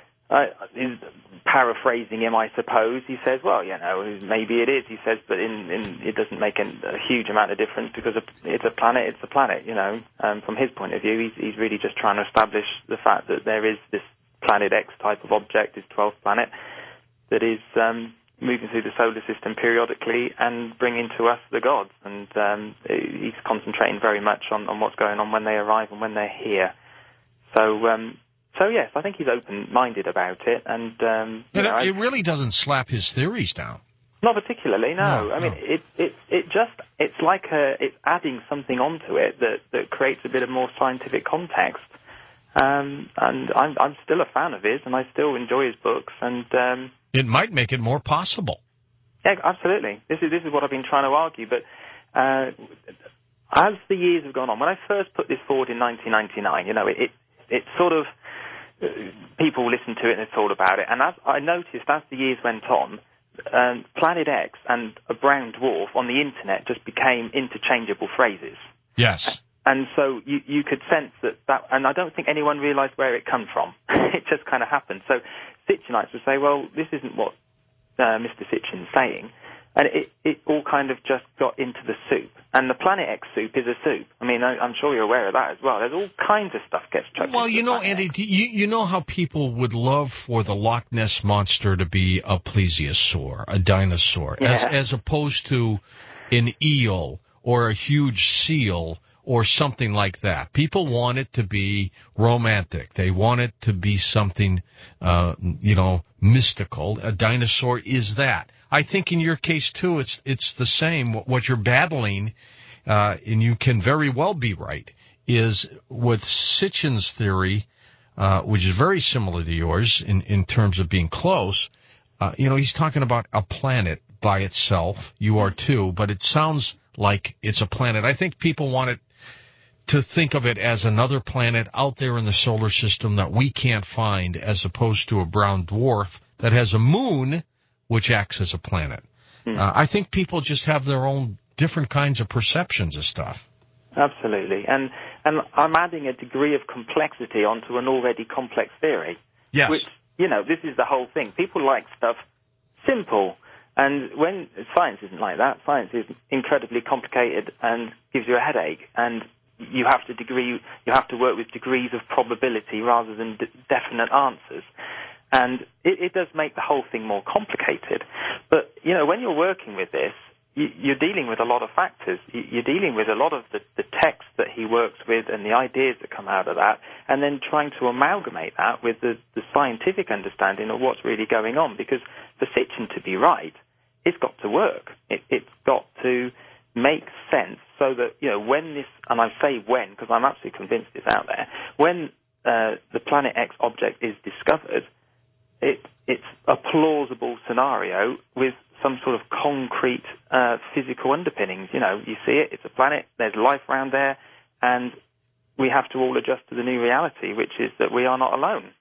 Speaker 2: he's paraphrasing him, I suppose. He says, "Well, maybe it is." He says, "But it doesn't make a huge amount of difference because it's a planet. It's a planet." From his point of view, he's really just trying to establish the fact that there is this Planet X type of object, this 12th planet, that is moving through the solar system periodically and bringing to us the gods. And he's concentrating very much on what's going on when they arrive and when they're here. So yes, I think he's open-minded about it, and
Speaker 1: it really doesn't slap his theories down.
Speaker 2: Not particularly, no. I mean, it's like it's adding something onto it that creates a bit of more scientific context. And I'm still a fan of his, and I still enjoy his books. And
Speaker 1: it might make it more possible.
Speaker 2: Yeah, absolutely. This is what I've been trying to argue. But as the years have gone on, when I first put this forward in 1999, it sort of people listened to it and thought about it. And as I noticed, as the years went on, Planet X and a brown dwarf on the internet just became interchangeable phrases.
Speaker 1: Yes.
Speaker 2: And so you could sense that, and I don't think anyone realized where it come from. It just kind of happened. So Sitchenites would say, well, this isn't what Mr. Sitchin's saying. And it all kind of just got into the soup. And the Planet X soup is a soup. I mean, I'm sure you're aware of that as well. There's all kinds of stuff gets chucked
Speaker 1: Well,
Speaker 2: into
Speaker 1: Andy, you know how people would love for the Loch Ness Monster to be a plesiosaur, a dinosaur, as opposed to an eel or a huge seal or something like that. People want it to be romantic. They want it to be something, mystical. A dinosaur is that. I think in your case, too, it's the same. What you're battling, and you can very well be right, is with Sitchin's theory, which is very similar to yours in terms of being close. He's talking about a planet by itself. You are too, but it sounds like it's a planet. I think people want it to think of it as another planet out there in the solar system that we can't find, as opposed to a brown dwarf that has a moon which acts as a planet. I think people just have their own different kinds of perceptions of stuff.
Speaker 2: Absolutely. And I'm adding a degree of complexity onto an already complex theory.
Speaker 1: Yes.
Speaker 2: Which, this is the whole thing. People like stuff simple. And when science isn't like that, science is incredibly complicated and gives you a headache. And you have to work with degrees of probability rather than definite answers. And it does make the whole thing more complicated. But, when you're working with this, you're dealing with a lot of factors. You're dealing with a lot of the text that he works with and the ideas that come out of that, and then trying to amalgamate that with the scientific understanding of what's really going on. Because for Sitchin to be right, it's got to work. It's got to make sense so that, when this, and I say when because I'm absolutely convinced it's out there, when the Planet X object is discovered, it's a plausible scenario with some sort of concrete physical underpinnings. You see it, it's a planet, there's life around there, and we have to all adjust to the new reality, which is that we are not alone.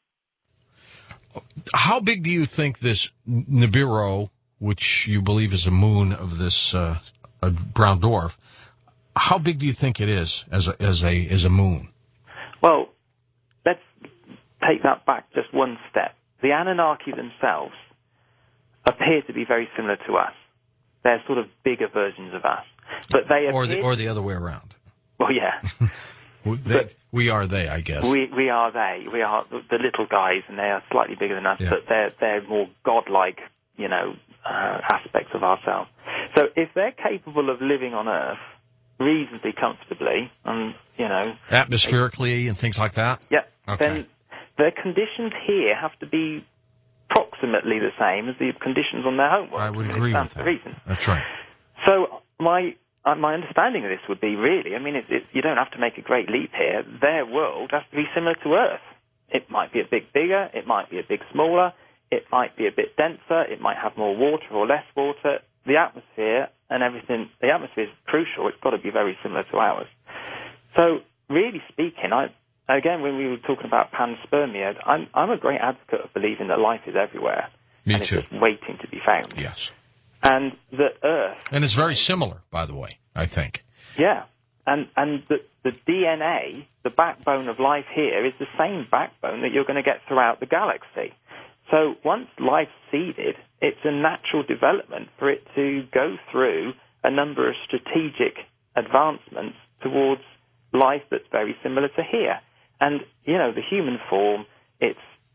Speaker 1: How big do you think this Nibiru, which you believe is a moon of this a brown dwarf, how big do you think it is as a moon? Well,
Speaker 2: let's take that back just one step. The Anunnaki themselves appear to be very similar to us. They're sort of bigger versions of us, but they
Speaker 1: or the other way around.
Speaker 2: Well, yeah.
Speaker 1: We are they, I guess.
Speaker 2: We are they. We are the little guys, and they are slightly bigger than us,
Speaker 1: yeah.
Speaker 2: But they're more godlike, aspects of ourselves. So if they're capable of living on Earth reasonably comfortably, and
Speaker 1: atmospherically and things like that,
Speaker 2: yeah,
Speaker 1: okay.
Speaker 2: Then their conditions here have to be approximately the same as the conditions on their homeworld.
Speaker 1: I would agree with that.
Speaker 2: Reason.
Speaker 1: That's right.
Speaker 2: So my understanding of this would be really, you don't have to make a great leap here. Their world has to be similar to Earth. It might be a bit bigger, it might be a bit smaller, it might be a bit denser, it might have more water or less water. The atmosphere and everything, the atmosphere is crucial. It's got to be very similar to ours. So really speaking, again, when we were talking about panspermia, I'm a great advocate of believing that life is everywhere.
Speaker 1: Me
Speaker 2: and
Speaker 1: too.
Speaker 2: It's just waiting to be found.
Speaker 1: Yes.
Speaker 2: And that Earth...
Speaker 1: And it's very similar, by the way, I think.
Speaker 2: Yeah. And the DNA, the backbone of life here, is the same backbone that you're going to get throughout the galaxy. So once life's seeded, it's a natural development for it to go through a number of strategic advancements towards life that's very similar to here. And, the human form, it's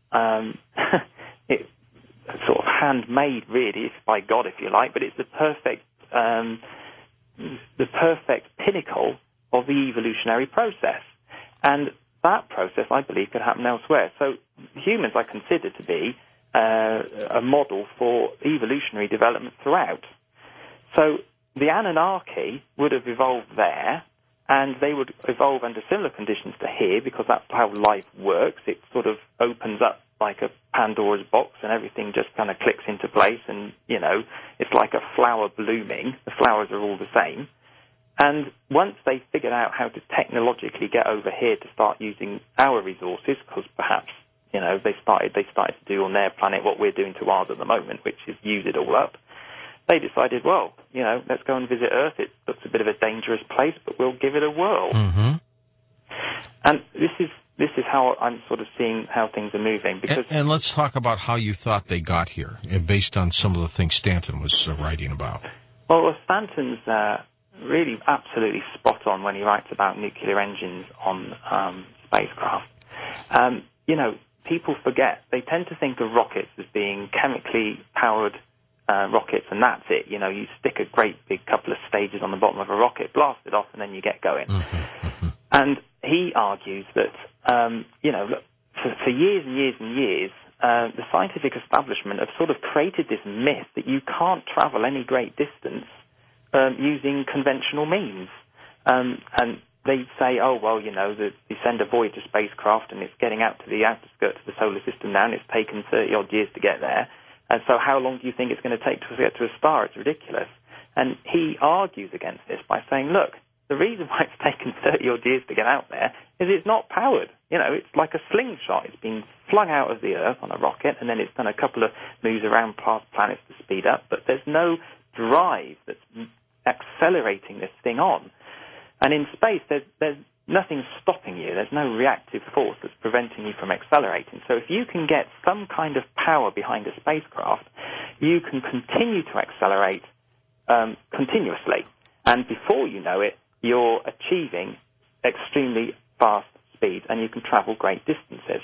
Speaker 2: sort of handmade, really, by God, if you like, but it's the perfect pinnacle of the evolutionary process. And that process, I believe, could happen elsewhere. So humans I consider to be a model for evolutionary development throughout. So the Anunnaki would have evolved there, and they would evolve under similar conditions to here because that's how life works. It sort of opens up like a Pandora's box and everything just kind of clicks into place and, it's like a flower blooming. The flowers are all the same. And once they figured out how to technologically get over here to start using our resources, because perhaps, they started to do on their planet what we're doing to ours at the moment, which is use it all up, they decided, well, let's go and visit Earth. It looks a bit of a dangerous place, but we'll give it a whirl.
Speaker 1: Mm-hmm.
Speaker 2: And this is how I'm sort of seeing how things are moving. Because
Speaker 1: and let's talk about how you thought they got here, based on some of the things Stanton was writing about.
Speaker 2: Well, Stanton's really absolutely spot on when he writes about nuclear engines on spacecraft. People forget. They tend to think of rockets as being chemically powered rockets, and that's it. You stick a great big couple of stages on the bottom of a rocket, blast it off, and then you get going.
Speaker 1: Mm-hmm.
Speaker 2: And he argues that, look, for years and years and years, the scientific establishment have sort of created this myth that you can't travel any great distance using conventional means. And they say, oh, well, you send a Voyager spacecraft and it's getting out to the outskirts of the solar system now, and it's taken 30-odd years to get there. And so how long do you think it's going to take to get to a star? It's ridiculous. And he argues against this by saying, look, the reason why it's taken 30-odd years to get out there is it's not powered. It's like a slingshot. It's been flung out of the Earth on a rocket, and then it's done a couple of moves around past planets to speed up, but there's no drive that's accelerating this thing on. And in space, there's nothing stopping you. There's no reactive force that's preventing you from accelerating. So if you can get some kind of power behind a spacecraft, you can continue to accelerate continuously. And before you know it, you're achieving extremely fast speeds, and you can travel great distances.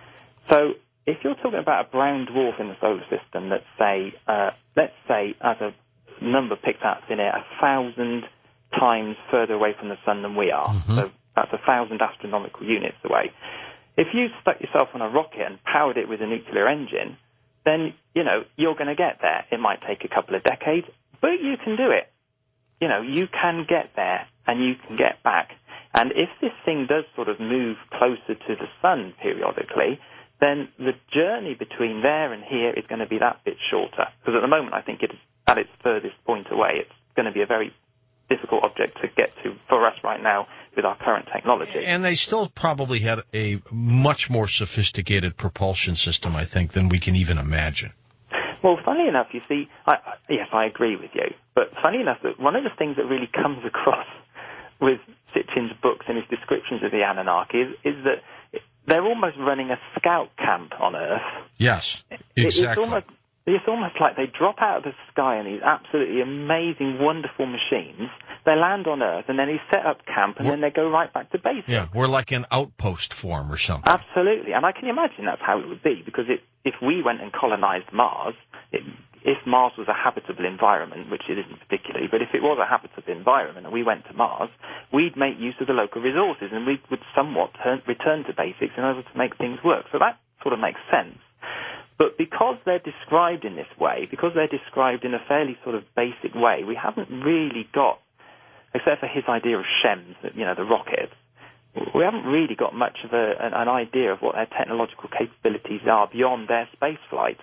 Speaker 2: So if you're talking about a brown dwarf in the solar system that's, let's say, as a number picked out in it, 1,000 times further away from the sun than we are.
Speaker 1: Mm-hmm.
Speaker 2: So that's 1,000 astronomical units away. If you stuck yourself on a rocket and powered it with a nuclear engine, then, you're going to get there. It might take a couple of decades, but you can do it. You can get there and you can get back. And if this thing does sort of move closer to the sun periodically, then the journey between there and here is going to be that bit shorter. Because at the moment, I think it's at its furthest point away. It's going to be a very difficult object to get to for us right now with our current technology. And
Speaker 1: they still probably had a much more sophisticated propulsion system, I think, than we can even imagine.
Speaker 2: Well, funny enough, you see, yes, I agree with you. But funny enough, that one of the things that really comes across with Sitchin's books and his descriptions of the Anunnaki is that they're almost running a scout camp on Earth.
Speaker 1: Yes, exactly.
Speaker 2: It's almost like they drop out of the sky in these absolutely amazing, wonderful machines. They land on Earth, and then they set up camp, and then they go right back to basics.
Speaker 1: Yeah, we're like an outpost form or something.
Speaker 2: Absolutely, and I can imagine that's how it would be, because if we went and colonized Mars, if Mars was a habitable environment, which it isn't particularly, but if it was a habitable environment and we went to Mars, we'd make use of the local resources, and we would somewhat return to basics in order to make things work. So that sort of makes sense. But because they're described in this way, because they're described in a fairly sort of basic way, we haven't really got, except for his idea of SHEMS, the rocket, we haven't really got much of an idea of what their technological capabilities are beyond their space flight.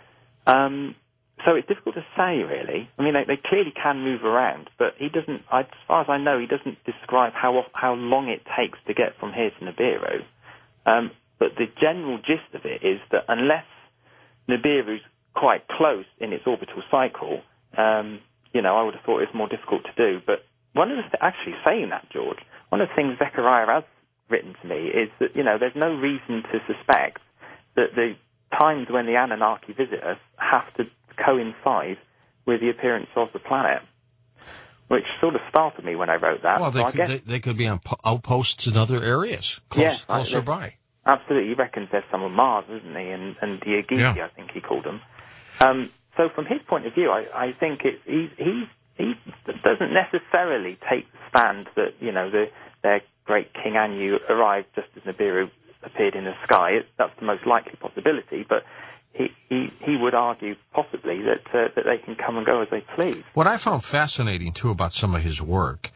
Speaker 2: So it's difficult to say, really. I mean, they clearly can move around, but he doesn't, as far as I know, he doesn't describe how long it takes to get from here to Nibiru. But the general gist of it is that unless Nibiru's quite close in its orbital cycle, I would have thought it's more difficult to do. But one of the actually saying that, George, one of the things Zechariah has written to me is that, there's no reason to suspect that the times when the Anunnaki visit us have to coincide with the appearance of the planet, which sort of startled me when I wrote that.
Speaker 1: Well, they could be on outposts in other areas, closer by.
Speaker 2: Absolutely. He reckons there's some on Mars, isn't he? And the Agigi, I think he called them. So from his point of view, I think he doesn't necessarily take the stand that, their great King Anu arrived just as Nibiru appeared in the sky. That's the most likely possibility, but he would argue possibly that they can come and go as they please.
Speaker 1: What I found fascinating, too, about some of his work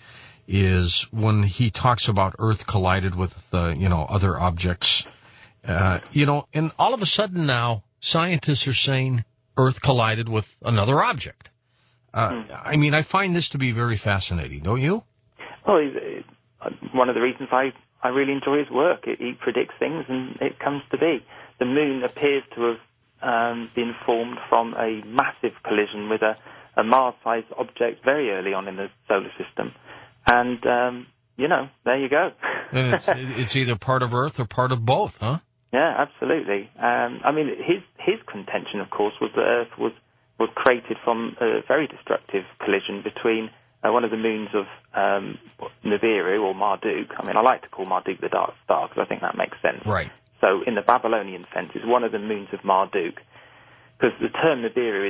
Speaker 1: is when he talks about Earth collided with, other objects. And all of a sudden now, scientists are saying Earth collided with another object. I find this to be very fascinating, don't you?
Speaker 2: Well, one of the reasons I really enjoy his work. He predicts things, and it comes to be. The moon appears to have been formed from a massive collision with a Mars-sized object very early on in the solar system. And, there you go.
Speaker 1: And it's either part of Earth or part of both, huh?
Speaker 2: Yeah, absolutely. His contention, of course, was that Earth was created from a very destructive collision between one of the moons of Nibiru, or Marduk. I like to call Marduk the Dark Star because I think that makes sense.
Speaker 1: Right.
Speaker 2: So in the Babylonian sense, it's one of the moons of Marduk, because the term Nibiru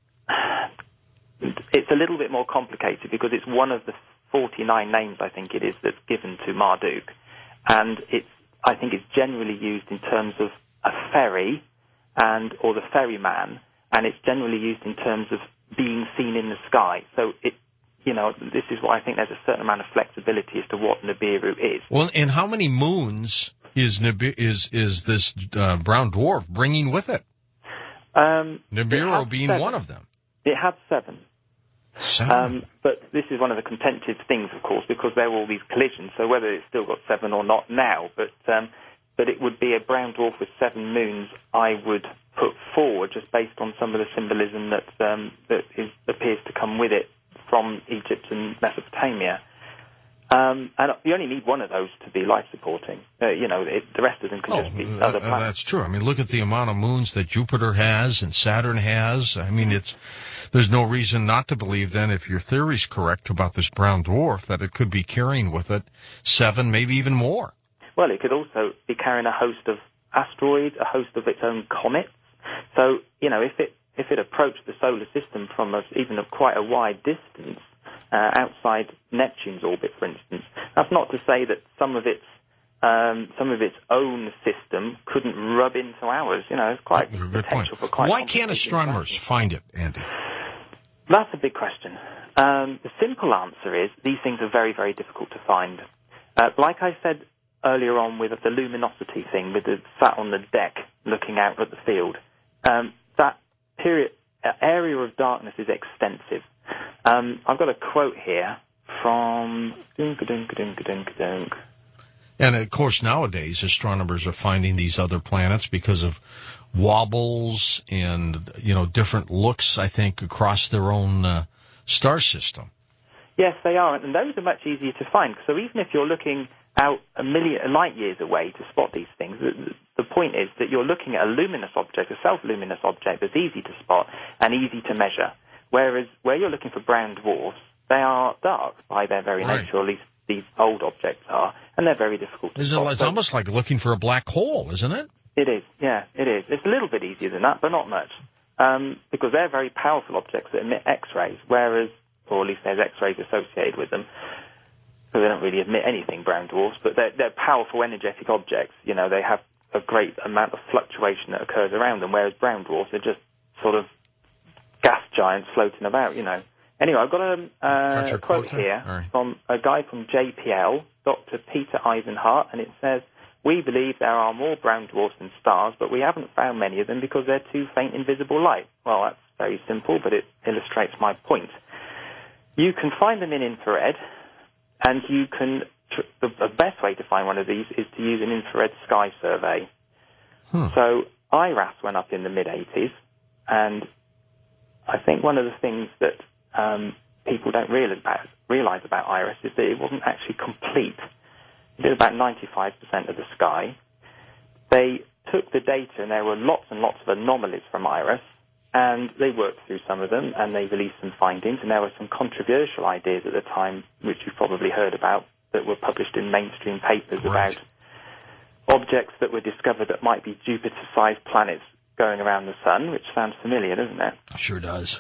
Speaker 2: it's a little bit more complicated because it's one of the 49 names, I think it is, that's given to Marduk. And I think it's generally used in terms of a ferry or the ferryman, and it's generally used in terms of being seen in the sky. So this is why I think there's a certain amount of flexibility as to what Nibiru is.
Speaker 1: Well, and how many moons is this brown dwarf bringing with it? Nibiru being
Speaker 2: 7.
Speaker 1: one of them.
Speaker 2: It had 7.
Speaker 1: 7.
Speaker 2: But this is one of the contentious things, of course, because there were all these collisions. So whether it's still got 7 or not now, but it would be a brown dwarf with 7 moons, I would put forward, just based on some of the symbolism that appears to come with it from Egypt and Mesopotamia. And you only need one of those to be life-supporting. The rest of them can just be other planets.
Speaker 1: That's true. Look at the amount of moons that Jupiter has and Saturn has. There's no reason not to believe then, if your theory's correct about this brown dwarf, that it could be carrying with it 7, maybe even more.
Speaker 2: Well, it could also be carrying a host of asteroids, a host of its own comets. So, if it approached the solar system from even quite a wide distance, outside Neptune's orbit, for instance, that's not to say that some of its own system couldn't rub into ours. It's quite potential for quite.
Speaker 1: Why can't astronomers find it, Andy?
Speaker 2: That's a big question. The simple answer is these things are very, very difficult to find. Like I said earlier on with the luminosity thing, with the sat on the deck looking out at the field, that area of darkness is extensive. I've got a quote here from...
Speaker 1: And, of course, nowadays, astronomers are finding these other planets because of wobbles and, different looks, I think, across their own star system.
Speaker 2: Yes, they are, and those are much easier to find. So even if you're looking out a million light years away to spot these things, the point is that you're looking at a luminous object, a self-luminous object that's easy to spot and easy to measure. Whereas where you're looking for brown dwarfs, they are dark by their very nature, or at least these old objects are, and they're very difficult to spot.
Speaker 1: It's almost like looking for a black hole, isn't it?
Speaker 2: It is, yeah, it is. It's a little bit easier than that, but not much, because they're very powerful objects that emit X-rays, or at least there's X-rays associated with them. So they don't really emit anything, brown dwarfs, but they're powerful, energetic objects. They have a great amount of fluctuation that occurs around them, whereas brown dwarfs are just sort of gas giants floating about, Anyway, I've got a quote here from a guy from JPL, Dr. Peter Eisenhart, and it says, "We believe there are more brown dwarfs than stars, but we haven't found many of them because they're too faint in visible light." Well, that's very simple, but it illustrates my point. You can find them in infrared, and you can... The best way to find one of these is to use an infrared sky survey. So IRAS went up in the mid-'80s, and I think one of the things that people don't realize about IRAS is that it wasn't actually complete. It did about 95% of the sky. They took the data, and there were lots and lots of anomalies from IRAS, and they worked through some of them, and they released some findings, and there were some controversial ideas at the time, which you've probably heard about, that were published in mainstream papers about objects that were discovered that might be Jupiter-sized planets going around the sun, which sounds familiar, doesn't it?
Speaker 1: Sure does.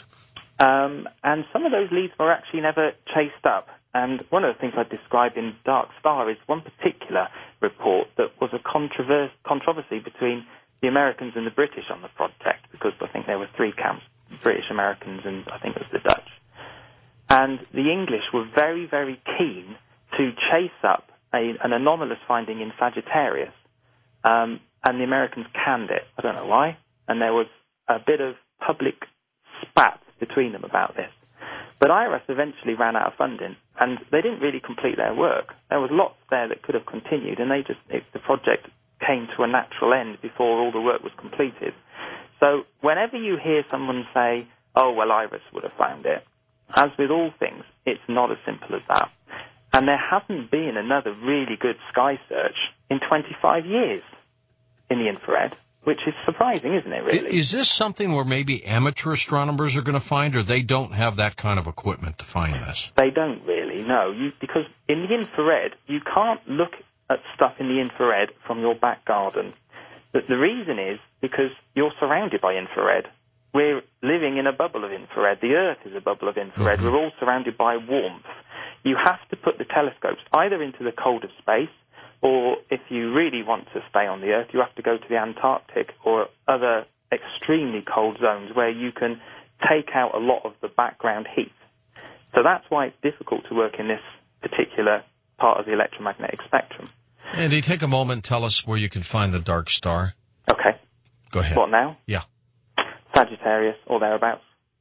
Speaker 2: And some of those leads were actually never chased up. And one of the things I describe in Dark Star is one particular report that was a controversy between the Americans and the British on the project, because I think there were 3 camps, British, Americans, and I think it was the Dutch. And the English were very, very keen to chase up an anomalous finding in Sagittarius. And the Americans canned it. I don't know why. And there was a bit of public spat between them about this. But IRAS eventually ran out of funding, and they didn't really complete their work. There was lots there that could have continued, and the project came to a natural end before all the work was completed. So whenever you hear someone say, oh, well, IRAS would have found it, as with all things, it's not as simple as that. And there hasn't been another really good sky search in 25 years in the infrared, which is surprising, isn't it, really?
Speaker 1: Is this something where maybe amateur astronomers are going to find, or they don't have that kind of equipment to find this?
Speaker 2: They don't really, no. Because in the infrared, you can't look at stuff in the infrared from your back garden. But the reason is because you're surrounded by infrared. We're living in a bubble of infrared. The Earth is a bubble of infrared. Mm-hmm. We're all surrounded by warmth. You have to put the telescopes either into the cold of space, or if you really want to stay on the Earth, you have to go to the Antarctic or other extremely cold zones where you can take out a lot of the background heat. So that's why it's difficult to work in this particular part of the electromagnetic spectrum.
Speaker 1: Andy, take a moment and tell us where you can find the dark star.
Speaker 2: Okay.
Speaker 1: Go ahead.
Speaker 2: What now?
Speaker 1: Yeah.
Speaker 2: Sagittarius or thereabouts.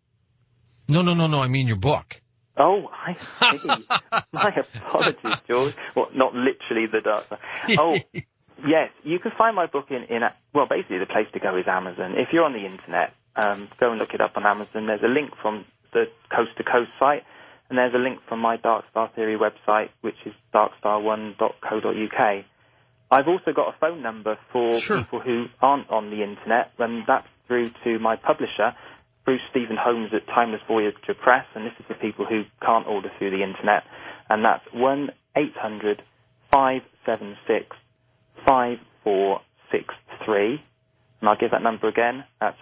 Speaker 1: No, I mean your book.
Speaker 2: Oh, I see. My apologies, George. Well, not literally the dark star. Oh, yes, you can find my book well, basically the place to go is Amazon. If you're on the internet, go and look it up on Amazon. There's a link from the Coast to Coast site, and there's a link from my Dark Star Theory website, which is darkstar1.co.uk. I've also got a phone number for people who aren't on the internet, and that's through to my publisher, Bruce Stephen Holmes at Timeless Voyager Press, and this is for people who can't order through the internet, and that's 1-800-576-5463, and I'll give that number again. That's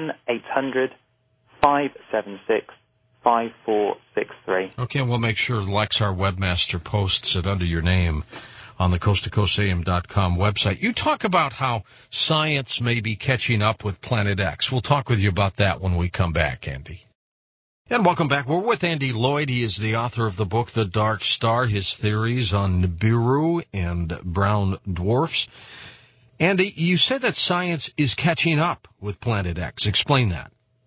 Speaker 2: 1-800-576-5463.
Speaker 1: Okay, and we'll make sure Lex, our webmaster, posts it under your name on the coasttocoastam.com website. You talk about how science may be catching up with Planet X. We'll talk with you about that when we come back, Andy. And welcome back. We're with Andy Lloyd. He is the author of the book, The Dark Star, his theories on Nibiru and brown dwarfs. Andy, you said that science is catching up with Planet X. Explain that.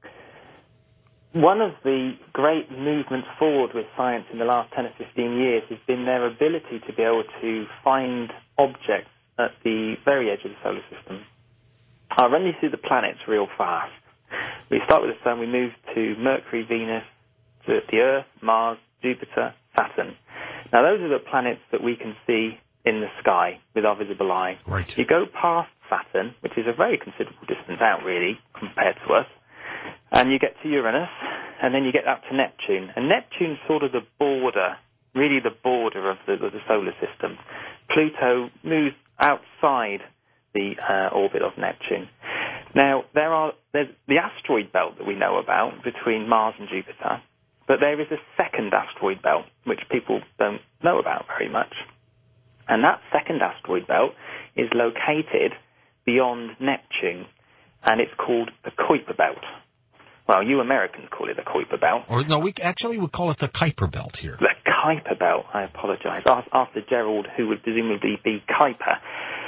Speaker 2: One of the great movements forward with science in the last 10 or 15 years has been their ability to be able to find objects at the very edge of the solar system. I'll run you through the planets real fast. We start with the Sun, we move to Mercury, Venus, to the Earth, Mars, Jupiter, Saturn. Now, those are the planets that we can see in the sky with our visible eye.
Speaker 1: Right.
Speaker 2: You go past Saturn, which is a very considerable distance out, really, compared to us, and you get to Uranus, and then you get up to Neptune. And Neptune's sort of the border, really the border of the solar system. Pluto moves outside the orbit of Neptune. Now, there's the asteroid belt that we know about between Mars and Jupiter, but there is a second asteroid belt, which people don't know about very much. And that second asteroid belt is located beyond Neptune, and it's called the Kuiper Belt. Well, you Americans call it the Kuiper Belt.
Speaker 1: Or no, we call it the Kuiper Belt here.
Speaker 2: The Kuiper Belt, I apologize. After Gerald, who would presumably be Kuiper,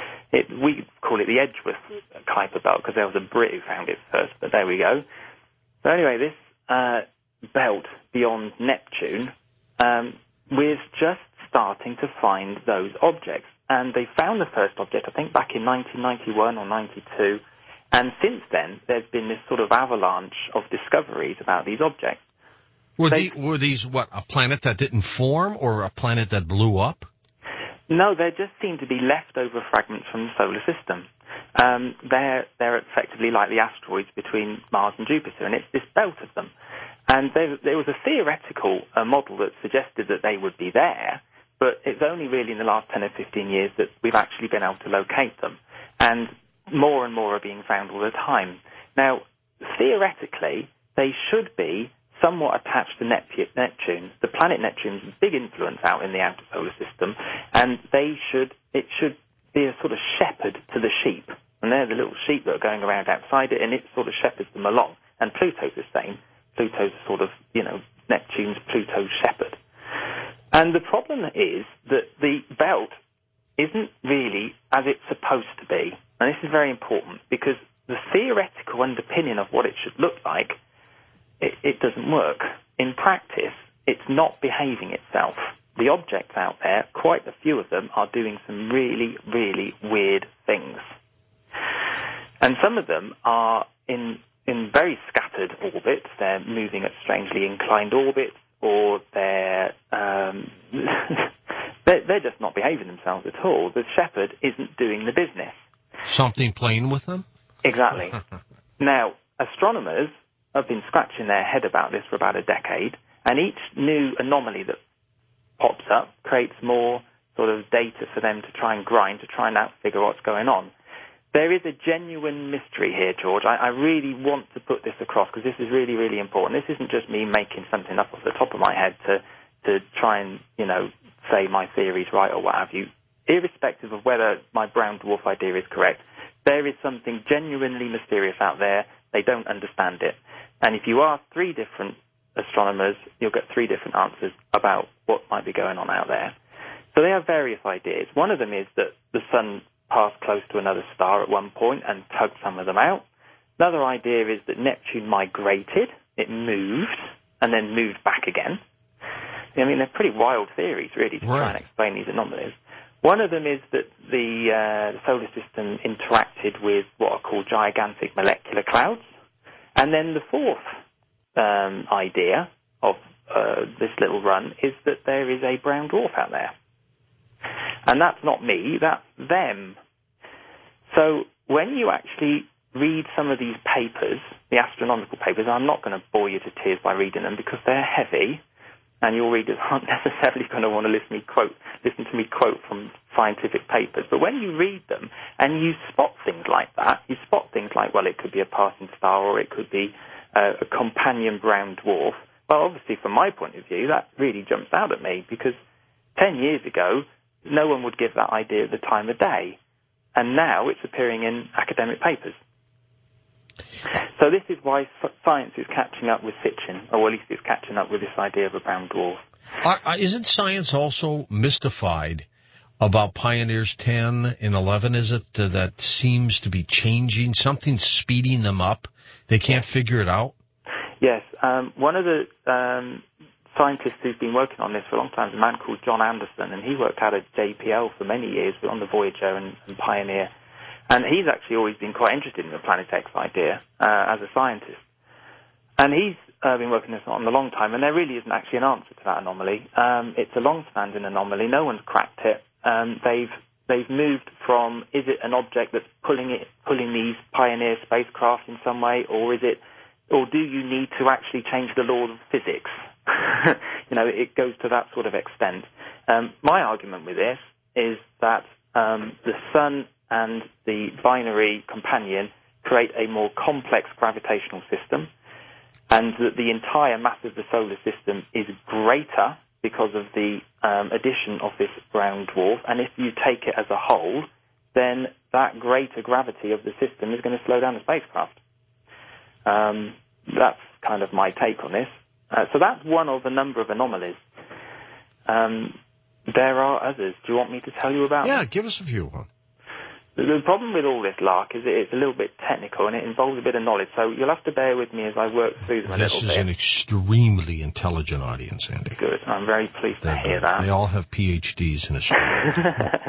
Speaker 2: we call it the Edgeworth Kuiper Belt because there was a Brit who found it first, but there we go. So anyway, this belt beyond Neptune, we're just starting to find those objects. And they found the first object, I think, back in 1991 or 92. And since then, there's been this sort of avalanche of discoveries about these objects.
Speaker 1: Were these, a planet that didn't form or a planet that blew up?
Speaker 2: No, there just seem to be leftover fragments from the solar system. They're effectively like the asteroids between Mars and Jupiter, and it's this belt of them. And there was a theoretical model that suggested that they would be there, but it's only really in the last 10 or 15 years that we've actually been able to locate them. And more are being found all the time. Now, theoretically, they should be somewhat attached to Neptune. The planet Neptune's a big influence out in the outer solar system, and it should be a sort of shepherd to the sheep. And they're the little sheep that are going around outside it, and it sort of shepherds them along. And Pluto's the same. Pluto's sort of, Neptune's Pluto's shepherd. And the problem is that the belt isn't really as it's supposed to be. And this is very important because the theoretical underpinning of what it should look like, it doesn't work. In practice, it's not behaving itself. The objects out there, quite a few of them, are doing some really, really weird things. And some of them are in very scattered orbits. They're moving at strangely inclined orbits, or they're just not behaving themselves at all. The shepherd isn't doing the business.
Speaker 1: Something playing with them?
Speaker 2: Exactly. Now, astronomers have been scratching their head about this for about a decade, and each new anomaly that pops up creates more sort of data for them to try and grind, to try and out-figure what's going on. There is a genuine mystery here, George. I really want to put this across because this is really, really important. This isn't just me making something up off the top of my head to try and, say my theory's right or what have you. Irrespective of whether my brown dwarf idea is correct, there is something genuinely mysterious out there. They don't understand it. And if you ask 3 different astronomers, you'll get 3 different answers about what might be going on out there. So they have various ideas. One of them is that the sun passed close to another star at one point and tugged some of them out. Another idea is that Neptune migrated, it moved, and then moved back again. I mean, they're pretty wild theories, really, to try and explain these anomalies. One of them is that the solar system interacted with what are called gigantic molecular clouds. And then the fourth idea of this little run is that there is a brown dwarf out there. And that's not me, that's them. So when you actually read some of these papers, the astronomical papers, I'm not going to bore you to tears by reading them because they're heavy, and your readers aren't necessarily going to want to listen to me quote from scientific papers. But when you read them and you spot things like that, you spot things like, well, it could be a passing star or it could be a companion brown dwarf. Well, obviously, from my point of view, that really jumps out at me because 10 years ago, no one would give that idea the time of day. And now it's appearing in academic papers. So this is why science is catching up with fiction, or at least it's catching up with this idea of a brown dwarf.
Speaker 1: Isn't science also mystified about Pioneers 10 and 11? Is it that seems to be changing? Something's speeding them up? They can't figure it out?
Speaker 2: Yes. One of the scientists who's been working on this for a long time is a man called John Anderson, and he worked out at JPL for many years on the Voyager and Pioneer. And he's actually always been quite interested in the Planet X idea as a scientist. And he's been working this on a long time, and there really isn't actually an answer to that anomaly. It's a long-standing anomaly. No one's cracked it. They've moved from, is it an object that's pulling these Pioneer spacecraft in some way, or do you need to actually change the laws of physics? It goes to that sort of extent. My argument with this is that the sun and the binary companion create a more complex gravitational system, and that the entire mass of the solar system is greater because of the addition of this brown dwarf. And if you take it as a whole, then that greater gravity of the system is going to slow down the spacecraft. That's kind of my take on this. So that's one of a number of anomalies. There are others. Do you want me to tell you about them?
Speaker 1: Yeah, give us a few.
Speaker 2: The problem with all this, Lark, is it's a little bit technical and it involves a bit of knowledge, so you'll have to bear with me as I work through them a little bit. This is an extremely
Speaker 1: intelligent audience, Andy.
Speaker 2: Good. I'm very pleased to hear that.
Speaker 1: They all have PhDs in astronomy.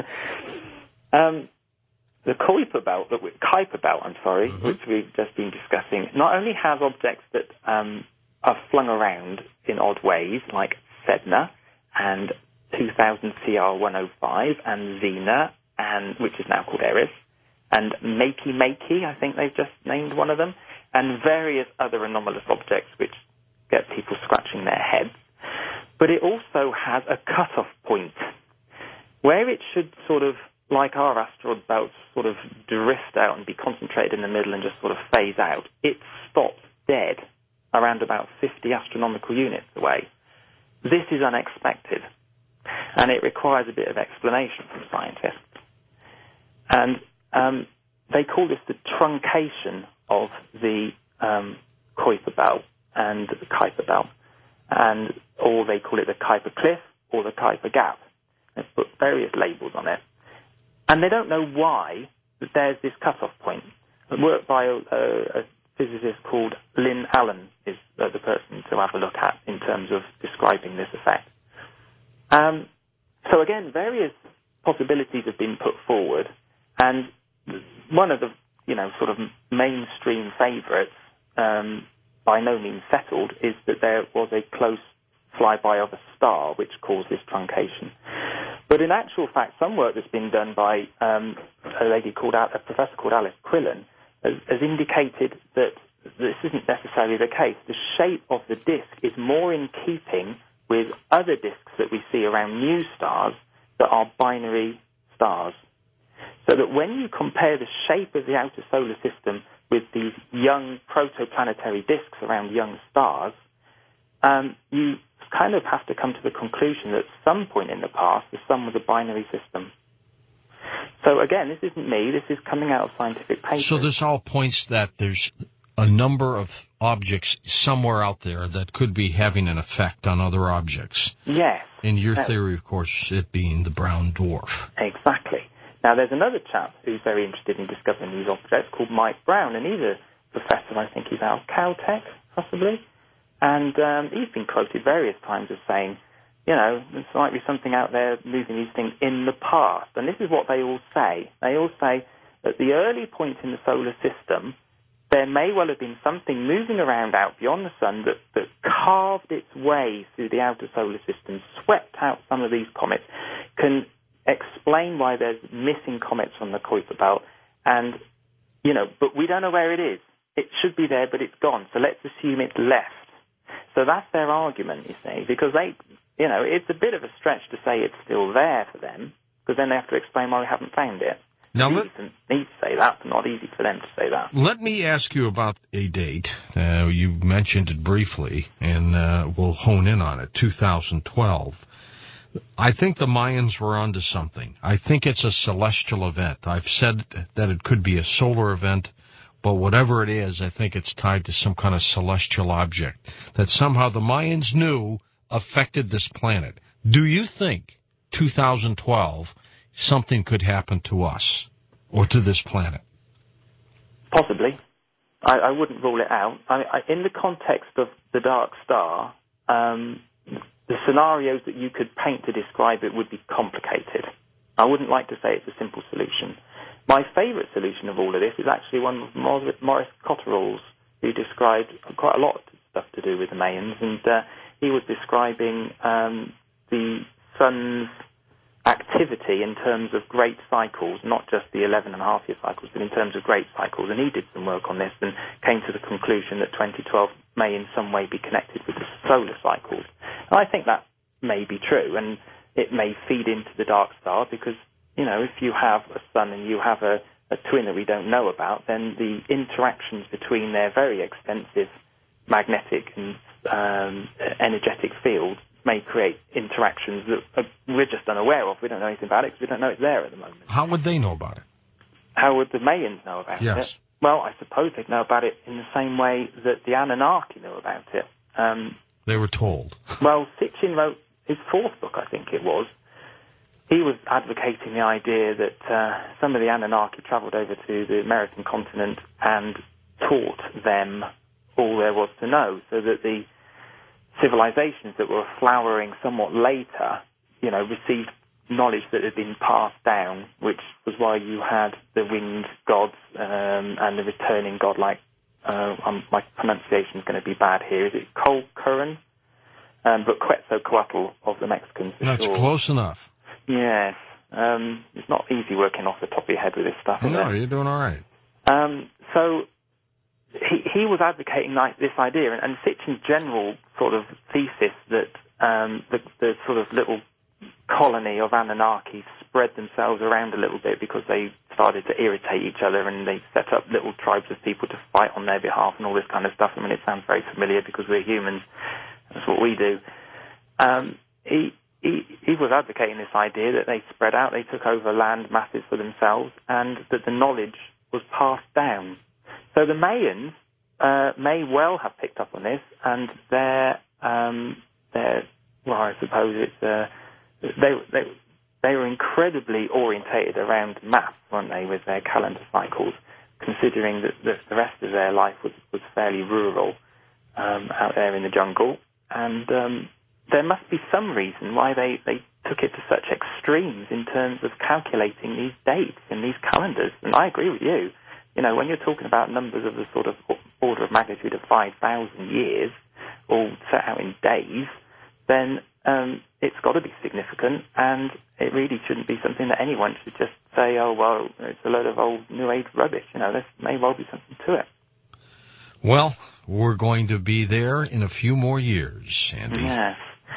Speaker 2: The Kuiper Belt, which we've just been discussing, not only has objects that are flung around in odd ways, like Sedna and 2000 CR105 and Xena, which is now called Eris, and Makey, I think they've just named one of them, and various other anomalous objects which get people scratching their heads. But it also has a cutoff point where it should sort of, like our asteroid belts, sort of drift out and be concentrated in the middle and just sort of phase out. It stops dead around about 50 astronomical units away. This is unexpected, and it requires a bit of explanation from scientists. And they call this the truncation of the Kuiper Belt and the Kuiper Belt. or they call it the Kuiper Cliff or the Kuiper Gap. They've put various labels on it. And they don't know why there's this cutoff point. Work by a physicist called Lynn Allen is the person to have a look at in terms of describing this effect. So again, various possibilities have been put forward, and one of the sort of mainstream favourites, by no means settled, is that there was a close flyby of a star which caused this truncation. But in actual fact, some work that's been done by a professor called Alice Quillen has indicated that this isn't necessarily the case. The shape of the disk is more in keeping with other disks that we see around new stars that are binary stars. So that when you compare the shape of the outer solar system with these young protoplanetary disks around young stars, you kind of have to come to the conclusion that at some point in the past, the sun was a binary system. So again, this isn't me. This is coming out of scientific papers.
Speaker 1: So this all points that there's a number of objects somewhere out there that could be having an effect on other objects.
Speaker 2: Yes.
Speaker 1: In your theory, of course, it being the brown dwarf.
Speaker 2: Exactly. Now, there's another chap who's very interested in discovering these objects called Mike Brown, and he's a professor, I think he's out of Caltech, possibly. And he's been quoted various times as saying, there's might be something out there moving these things in the past. And this is what they all say. They all say at the early point in the solar system, there may well have been something moving around out beyond the sun that carved its way through the outer solar system, swept out some of these comets, can explain why there's missing comets from the Kuiper Belt. And, but we don't know where it is. It should be there, but it's gone. So let's assume it's left. So that's their argument, you see, because it's a bit of a stretch to say it's still there for them, because then they have to explain why we haven't found it.
Speaker 1: Now,
Speaker 2: it's easy for me to say that, but not easy for them to say that.
Speaker 1: Let me ask you about a date. You mentioned it briefly, and we'll hone in on it, 2012. I think the Mayans were onto something. I think it's a celestial event. I've said that it could be a solar event, but whatever it is, I think it's tied to some kind of celestial object that somehow the Mayans knew affected this planet. Do you think 2012 something could happen to us or to this planet?
Speaker 2: Possibly. I wouldn't rule it out. In the context of the dark star, the scenarios that you could paint to describe it would be complicated. I wouldn't like to say it's a simple solution. My favourite solution of all of this is actually one of Maurice Cotterell's, who described quite a lot of stuff to do with the Mayans, and he was describing the sun's activity in terms of great cycles, not just the 11.5-year cycles, but in terms of great cycles. And he did some work on this and came to the conclusion that 2012 may in some way be connected with the solar cycles. And I think that may be true, and it may feed into the dark star because, if you have a sun and you have a twin that we don't know about, then the interactions between their very extensive magnetic and energetic fields may create interactions that we're just unaware of. We don't know anything about it because we don't know it's there at the moment.
Speaker 1: How would they know about it?
Speaker 2: How would the Mayans know about it? Well, I suppose they'd know about it in the same way that the Anunnaki know about it.
Speaker 1: They were told.
Speaker 2: Well, Sitchin wrote his fourth book, I think it was. He was advocating the idea that some of the Anunnaki travelled over to the American continent and taught them all there was to know, so that the civilizations that were flowering somewhat later, received knowledge that had been passed down, which was why you had the winged gods and the returning god, like, my pronunciation is going to be bad here. Is it Colquhoun? But Quetzalcoatl of the Mexicans.
Speaker 1: That's sure. Close enough.
Speaker 2: Yes. It's not easy working off the top of your head with this stuff.
Speaker 1: No, you're doing all right.
Speaker 2: So he was advocating this idea, and Sitchin's general sort of thesis that the sort of little colony of Anunnaki spread themselves around a little bit because they started to irritate each other, and they set up little tribes of people to fight on their behalf and all this kind of stuff. I mean, it sounds very familiar because we're humans. That's what we do. He was advocating this idea that they spread out, they took over land masses for themselves, and that the knowledge was passed down. So the Mayans may well have picked up on this, and their I suppose it's they were incredibly orientated around maths, weren't they, with their calendar cycles, considering that the rest of their life was fairly rural out there in the jungle. And there must be some reason why they took it to such extremes in terms of calculating these dates in these calendars. And I agree with you. You know, when you're talking about numbers of the sort of order of magnitude of 5,000 years, all set out in days, then it's got to be significant, and it really shouldn't be something that anyone should just say, oh, well, it's a load of old New Age rubbish. You know, there may well be something to it.
Speaker 1: Well, we're going to be there in a few more years, Andy.
Speaker 2: Yes.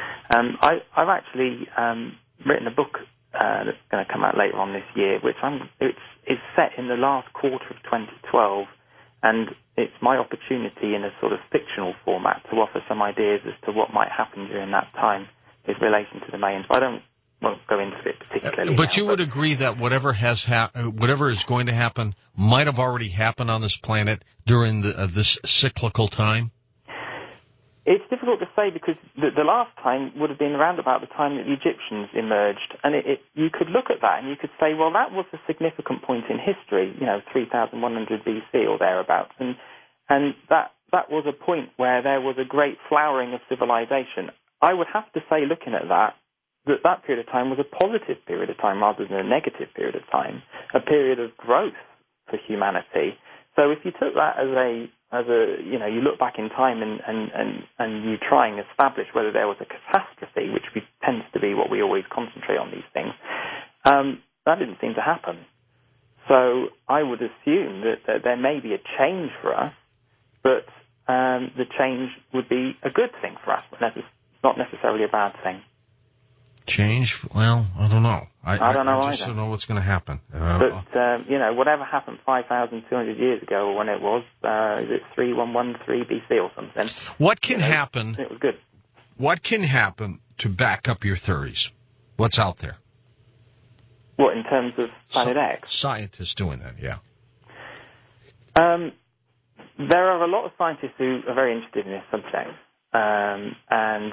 Speaker 2: I've actually written a book that's going to come out later on this year, which it's set in the last quarter of 2012, and it's my opportunity in a sort of fictional format to offer some ideas as to what might happen during that time with relation to the Mayans. But I won't go into it particularly.
Speaker 1: But you would agree that whatever is going to happen might have already happened on this planet during this cyclical time?
Speaker 2: It's difficult to say because the last time would have been around about the time that the Egyptians emerged. And you could look at that and you could say, well, that was a significant point in history, 3,100 BC or thereabouts. And that was a point where there was a great flowering of civilization. I would have to say, looking at that period of time was a positive period of time rather than a negative period of time, a period of growth for humanity. So if you took that as you look back in time and you try and establish whether there was a catastrophe, which tends to be what we always concentrate on these things, that didn't seem to happen. So I would assume that there may be a change for us, but the change would be a good thing for us, not necessarily a bad thing.
Speaker 1: Change? Well, I don't know.
Speaker 2: I don't know
Speaker 1: I just don't know what's going to happen.
Speaker 2: But, whatever happened 5,200 years ago, or when it was, is it 3113 BC or something?
Speaker 1: What can happen?
Speaker 2: It was good.
Speaker 1: What can happen to back up your theories? What's out there?
Speaker 2: What, in terms of Planet X?
Speaker 1: Scientists doing that, yeah.
Speaker 2: There are a lot of scientists who are very interested in this subject, and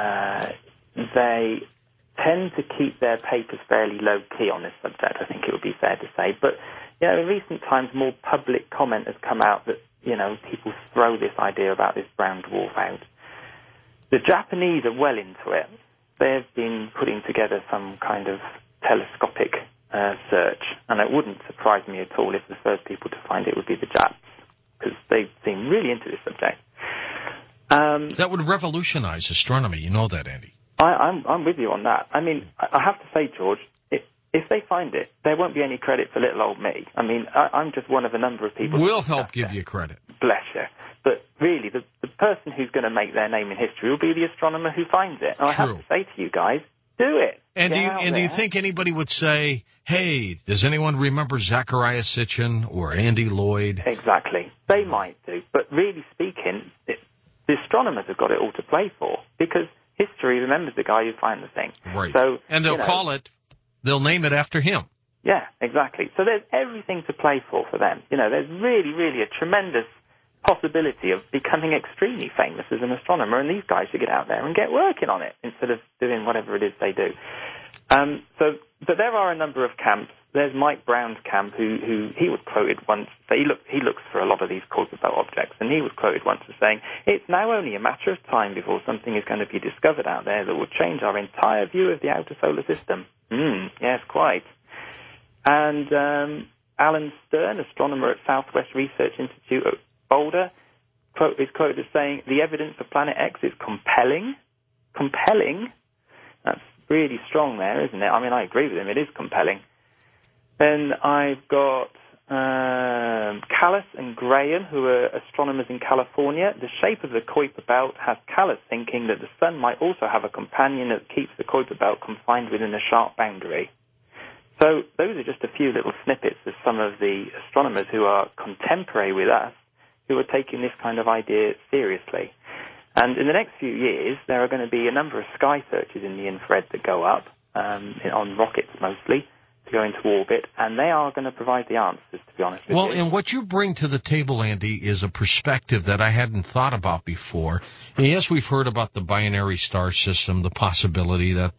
Speaker 2: they tend to keep their papers fairly low-key on this subject, I think it would be fair to say. But, in recent times, more public comment has come out that, people throw this idea about this brown dwarf out. The Japanese are well into it. They've been putting together some kind of telescopic search, and it wouldn't surprise me at all if the first people to find it would be the Japs, because they seem really into this subject.
Speaker 1: That would revolutionize astronomy. You know that, Andy.
Speaker 2: I'm with you on that. I mean, I have to say, George, if they find it, there won't be any credit for little old me. I mean, I'm just one of a number of people.
Speaker 1: We'll help give you credit.
Speaker 2: Bless you. But really, the person who's going to make their name in history will be the astronomer who finds it. And I have to say to you guys, do it.
Speaker 1: And do you think anybody would say, hey, does anyone remember Zecharia Sitchin or Andy Lloyd?
Speaker 2: Exactly. They might do. But really speaking, the astronomers have got it all to play for, because history remembers the guy who found the thing.
Speaker 1: Right.
Speaker 2: So,
Speaker 1: and they'll name it after him.
Speaker 2: Yeah, exactly. So there's everything to play for them. There's really, really a tremendous possibility of becoming extremely famous as an astronomer, and these guys should get out there and get working on it instead of doing whatever it is they do. But there are a number of camps. There's Mike Brown's camp, who he was quoted once. He looks for a lot of these Kuiper Belt objects, and he was quoted once as saying, "It's now only a matter of time before something is going to be discovered out there that will change our entire view of the outer solar system." Yes, quite. And Alan Stern, astronomer at Southwest Research Institute at Boulder, is quoted as saying, "The evidence for Planet X is compelling." Compelling? That's really strong there, isn't it? I mean, I agree with him. It is compelling. Then I've got Callas and Graham, who are astronomers in California. The shape of the Kuiper Belt has Callas thinking that the sun might also have a companion that keeps the Kuiper Belt confined within a sharp boundary. So those are just a few little snippets of some of the astronomers who are contemporary with us, who are taking this kind of idea seriously. And in the next few years, there are going to be a number of sky searches in the infrared that go up, on rockets mostly, to go into orbit, and they are going to provide the answers, to be honest with you.
Speaker 1: Well, and what you bring to the table, Andy, is a perspective that I hadn't thought about before. And yes, we've heard about the binary star system, the possibility that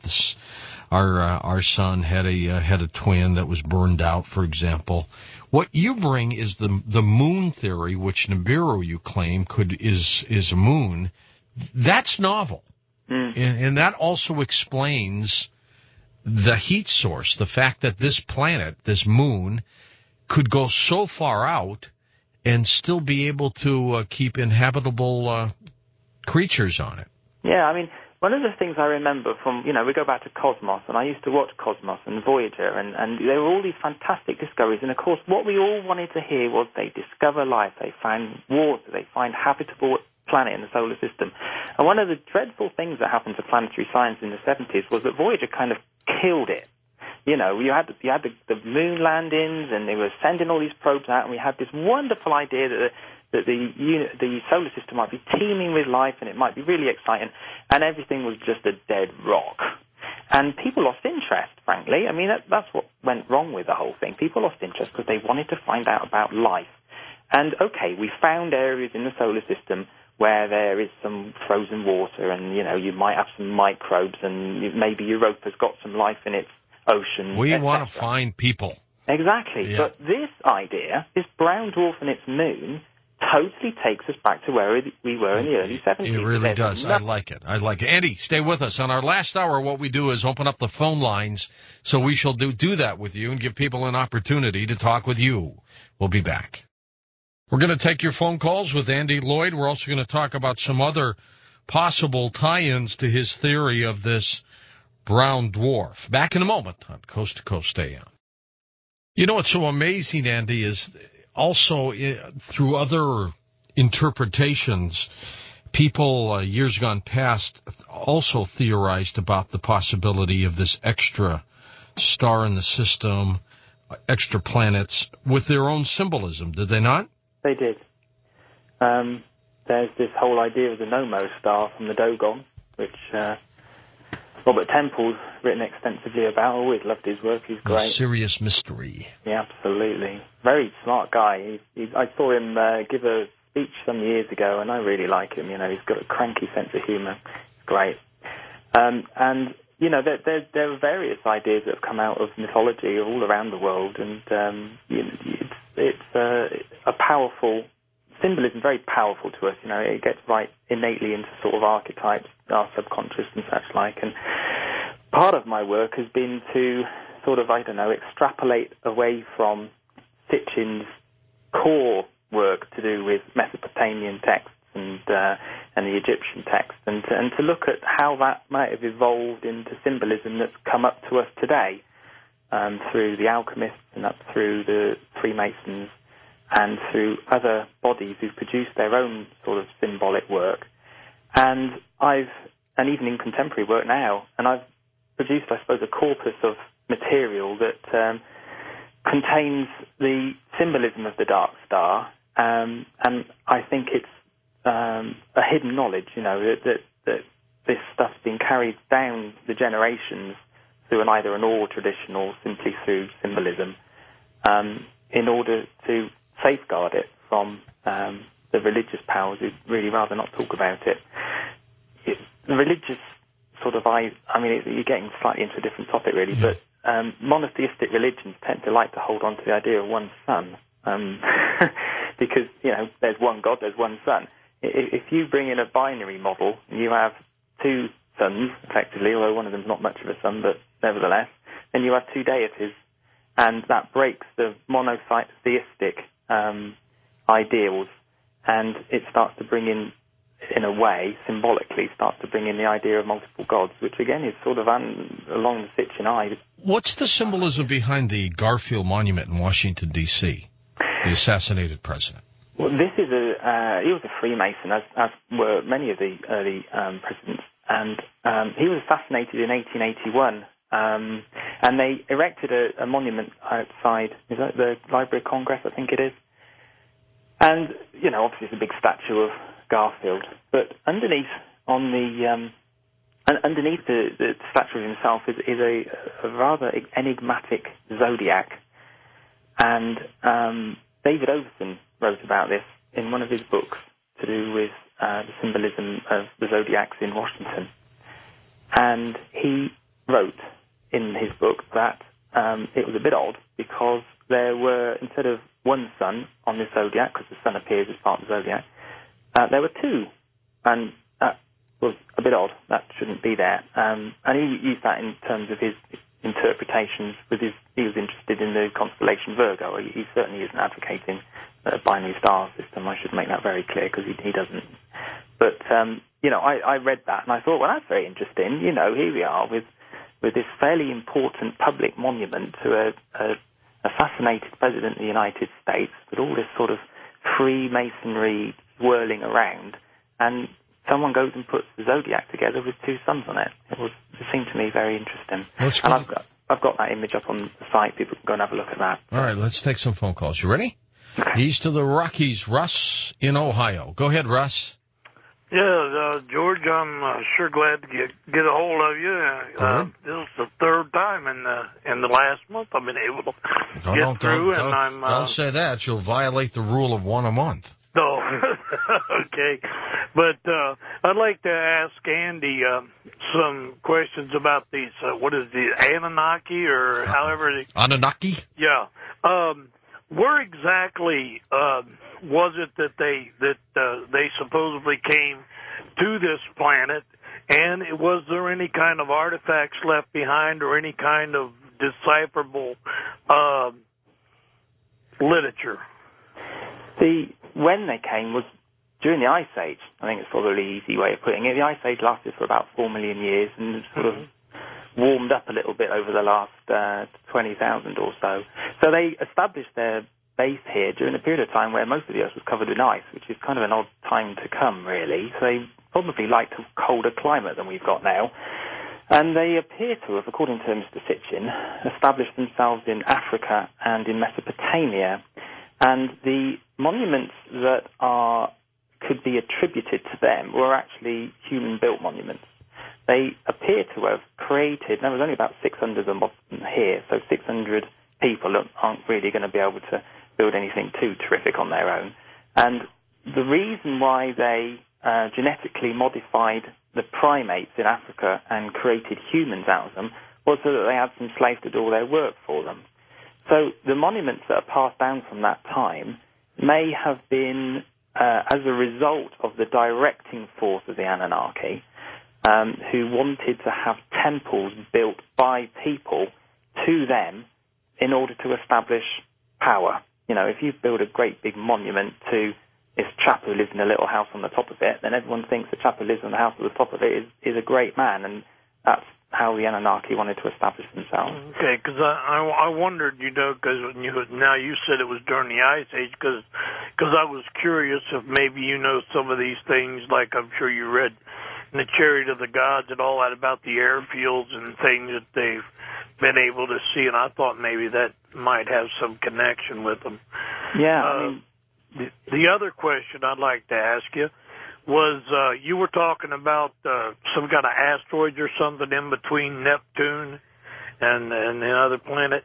Speaker 1: our sun had a twin that was burned out, for example. What you bring is the moon theory, which Nibiru, you claim, is a moon. That's novel. And that also explains the heat source, the fact that this planet, this moon, could go so far out and still be able to keep inhabitable creatures on it.
Speaker 2: Yeah, I mean, one of the things I remember from, we go back to Cosmos, and I used to watch Cosmos and Voyager, and there were all these fantastic discoveries. And, of course, what we all wanted to hear was they discover life, they find water, they find habitable planet in the solar system. And one of the dreadful things that happened to planetary science in the 70s was that Voyager kind of killed it. You had the moon landings, and they were sending all these probes out, and we had this wonderful idea that the solar system might be teeming with life, and it might be really exciting, and everything was just a dead rock. And people lost interest, frankly. I mean, that's what went wrong with the whole thing. People lost interest because they wanted to find out about life. And, okay, we found areas in the solar system where there is some frozen water, and, you might have some microbes, and maybe Europa's got some life in its ocean.
Speaker 1: We want to find people.
Speaker 2: Exactly. Yeah. But this idea, this brown dwarf and its moon, totally takes us back to where we were in the early 70s.
Speaker 1: It really does. I like it. Andy, stay with us. On our last hour, what we do is open up the phone lines, so we shall do that with you and give people an opportunity to talk with you. We'll be back. We're going to take your phone calls with Andy Lloyd. We're also going to talk about some other possible tie-ins to his theory of this brown dwarf. Back in a moment on Coast to Coast AM. What's so amazing, Andy, is also through other interpretations, people years gone past also theorized about the possibility of this extra star in the system, extra planets, with their own symbolism. Did they not?
Speaker 2: They did. There's this whole idea of the Nomos star from the Dogon, which Robert Temple's written extensively about. I always loved his work. He's great.
Speaker 1: Sirius Mystery.
Speaker 2: Yeah, absolutely. Very smart guy. I saw him give a speech some years ago, and I really like him. He's got a cranky sense of humour. It's great. And there are various ideas that have come out of mythology all around the world, and it's a powerful symbolism, very powerful to us. It gets right innately into sort of archetypes, our subconscious and such like. And part of my work has been to sort of, extrapolate away from Sitchin's core work to do with Mesopotamian texts and the Egyptian texts, and to look at how that might have evolved into symbolism that's come up to us today, through the alchemists and up through the Freemasons and through other bodies who've produced their own sort of symbolic work. And even in contemporary work now, and I've produced, I suppose, a corpus of material that contains the symbolism of the dark star, and I think it's a hidden knowledge, that this stuff's been carried down the generations through either an oral tradition or simply through symbolism, in order to safeguard it from the religious powers who'd really rather not talk about it. The religious sort of, you're getting slightly into a different topic really, but monotheistic religions tend to like to hold on to the idea of one sun, because, there's one God, there's one sun. If you bring in a binary model, you have two suns, effectively, although one of them's not much of a sun, but nevertheless, then you have two deities, and that breaks the monotheistic ideals, and it starts to bring in a way, symbolically, starts to bring in the idea of multiple gods, which again is sort of along the Sitchin eye. What's
Speaker 1: the symbolism behind the Garfield Monument in Washington, D.C., the assassinated president?
Speaker 2: Well, he was a Freemason, as were many of the early presidents, and he was assassinated in 1881, and they erected a monument outside, is that the Library of Congress, I think it is? And, obviously it's a big statue of Garfield, but underneath on the And underneath the statue of himself is a rather enigmatic zodiac. And David Overton wrote about this in one of his books to do with the symbolism of the zodiacs in Washington. And he wrote in his book that it was a bit odd because there were, instead of one sun on the zodiac, because the sun appears as part of the zodiac, there were two. And that was a bit odd. That shouldn't be there. And he used that in terms of his interpretations. He was interested in the constellation Virgo. He certainly isn't advocating a binary star system. I should make that very clear because he doesn't. But, I read that and I thought, well, that's very interesting. Here we are with this fairly important public monument to a assassinated president of the United States with all this sort of Freemasonry whirling around, and someone goes and puts the zodiac together with two suns on it. It seemed to me very interesting. And I've got that image up on the site. People can go and have a look at that.
Speaker 1: All right, let's take some phone calls. You ready?
Speaker 2: Okay.
Speaker 1: East of the Rockies, Russ in Ohio. Go ahead, Russ.
Speaker 3: Yeah, George, I'm sure glad to get a hold of you. This is the third time in the last month I've been able to get through, and
Speaker 1: don't say that. You'll violate the rule of one a month.
Speaker 3: No, okay. But I'd like to ask Andy some questions about these. What is the Anunnaki or however?
Speaker 1: Anunnaki?
Speaker 3: Yeah. Where exactly was it that they supposedly came to this planet, and was there any kind of artifacts left behind or any kind of decipherable literature?
Speaker 2: When they came was during the Ice Age. I think it's probably the easy way of putting it. The Ice Age lasted for about 4 million years and sort of warmed up a little bit over the last 20,000 or so. So they established their base here during a period of time where most of the Earth was covered in ice, which is kind of an odd time to come, really. So they probably liked a colder climate than we've got now. And they appear to have, according to Mr. Sitchin, established themselves in Africa and in Mesopotamia. And the monuments that could be attributed to them were actually human-built monuments. They appear to have created, there was only about 600 of them here, so 600 people aren't really going to be able to build anything too terrific on their own. And the reason why they genetically modified the primates in Africa and created humans out of them was so that they had some slaves to do all their work for them. So the monuments that are passed down from that time may have been as a result of the directing force of the Anunnaki, who wanted to have temples built by people to them in order to establish power. If you build a great big monument to this chap who lives in a little house on the top of it, then everyone thinks the chap who lives on the house at the top of it is a great man, and that's how the Anunnaki wanted to establish themselves.
Speaker 3: Okay, because I wondered, because now you said it was during the Ice Age, because I was curious if maybe some of these things, like I'm sure you read in the Chariot of the Gods and all that about the airfields and things that they've been able to see, and I thought maybe that might have some connection with them.
Speaker 2: Yeah.
Speaker 3: The other question I'd like to ask you was you were talking about some kind of asteroids or something in between Neptune and the other planet.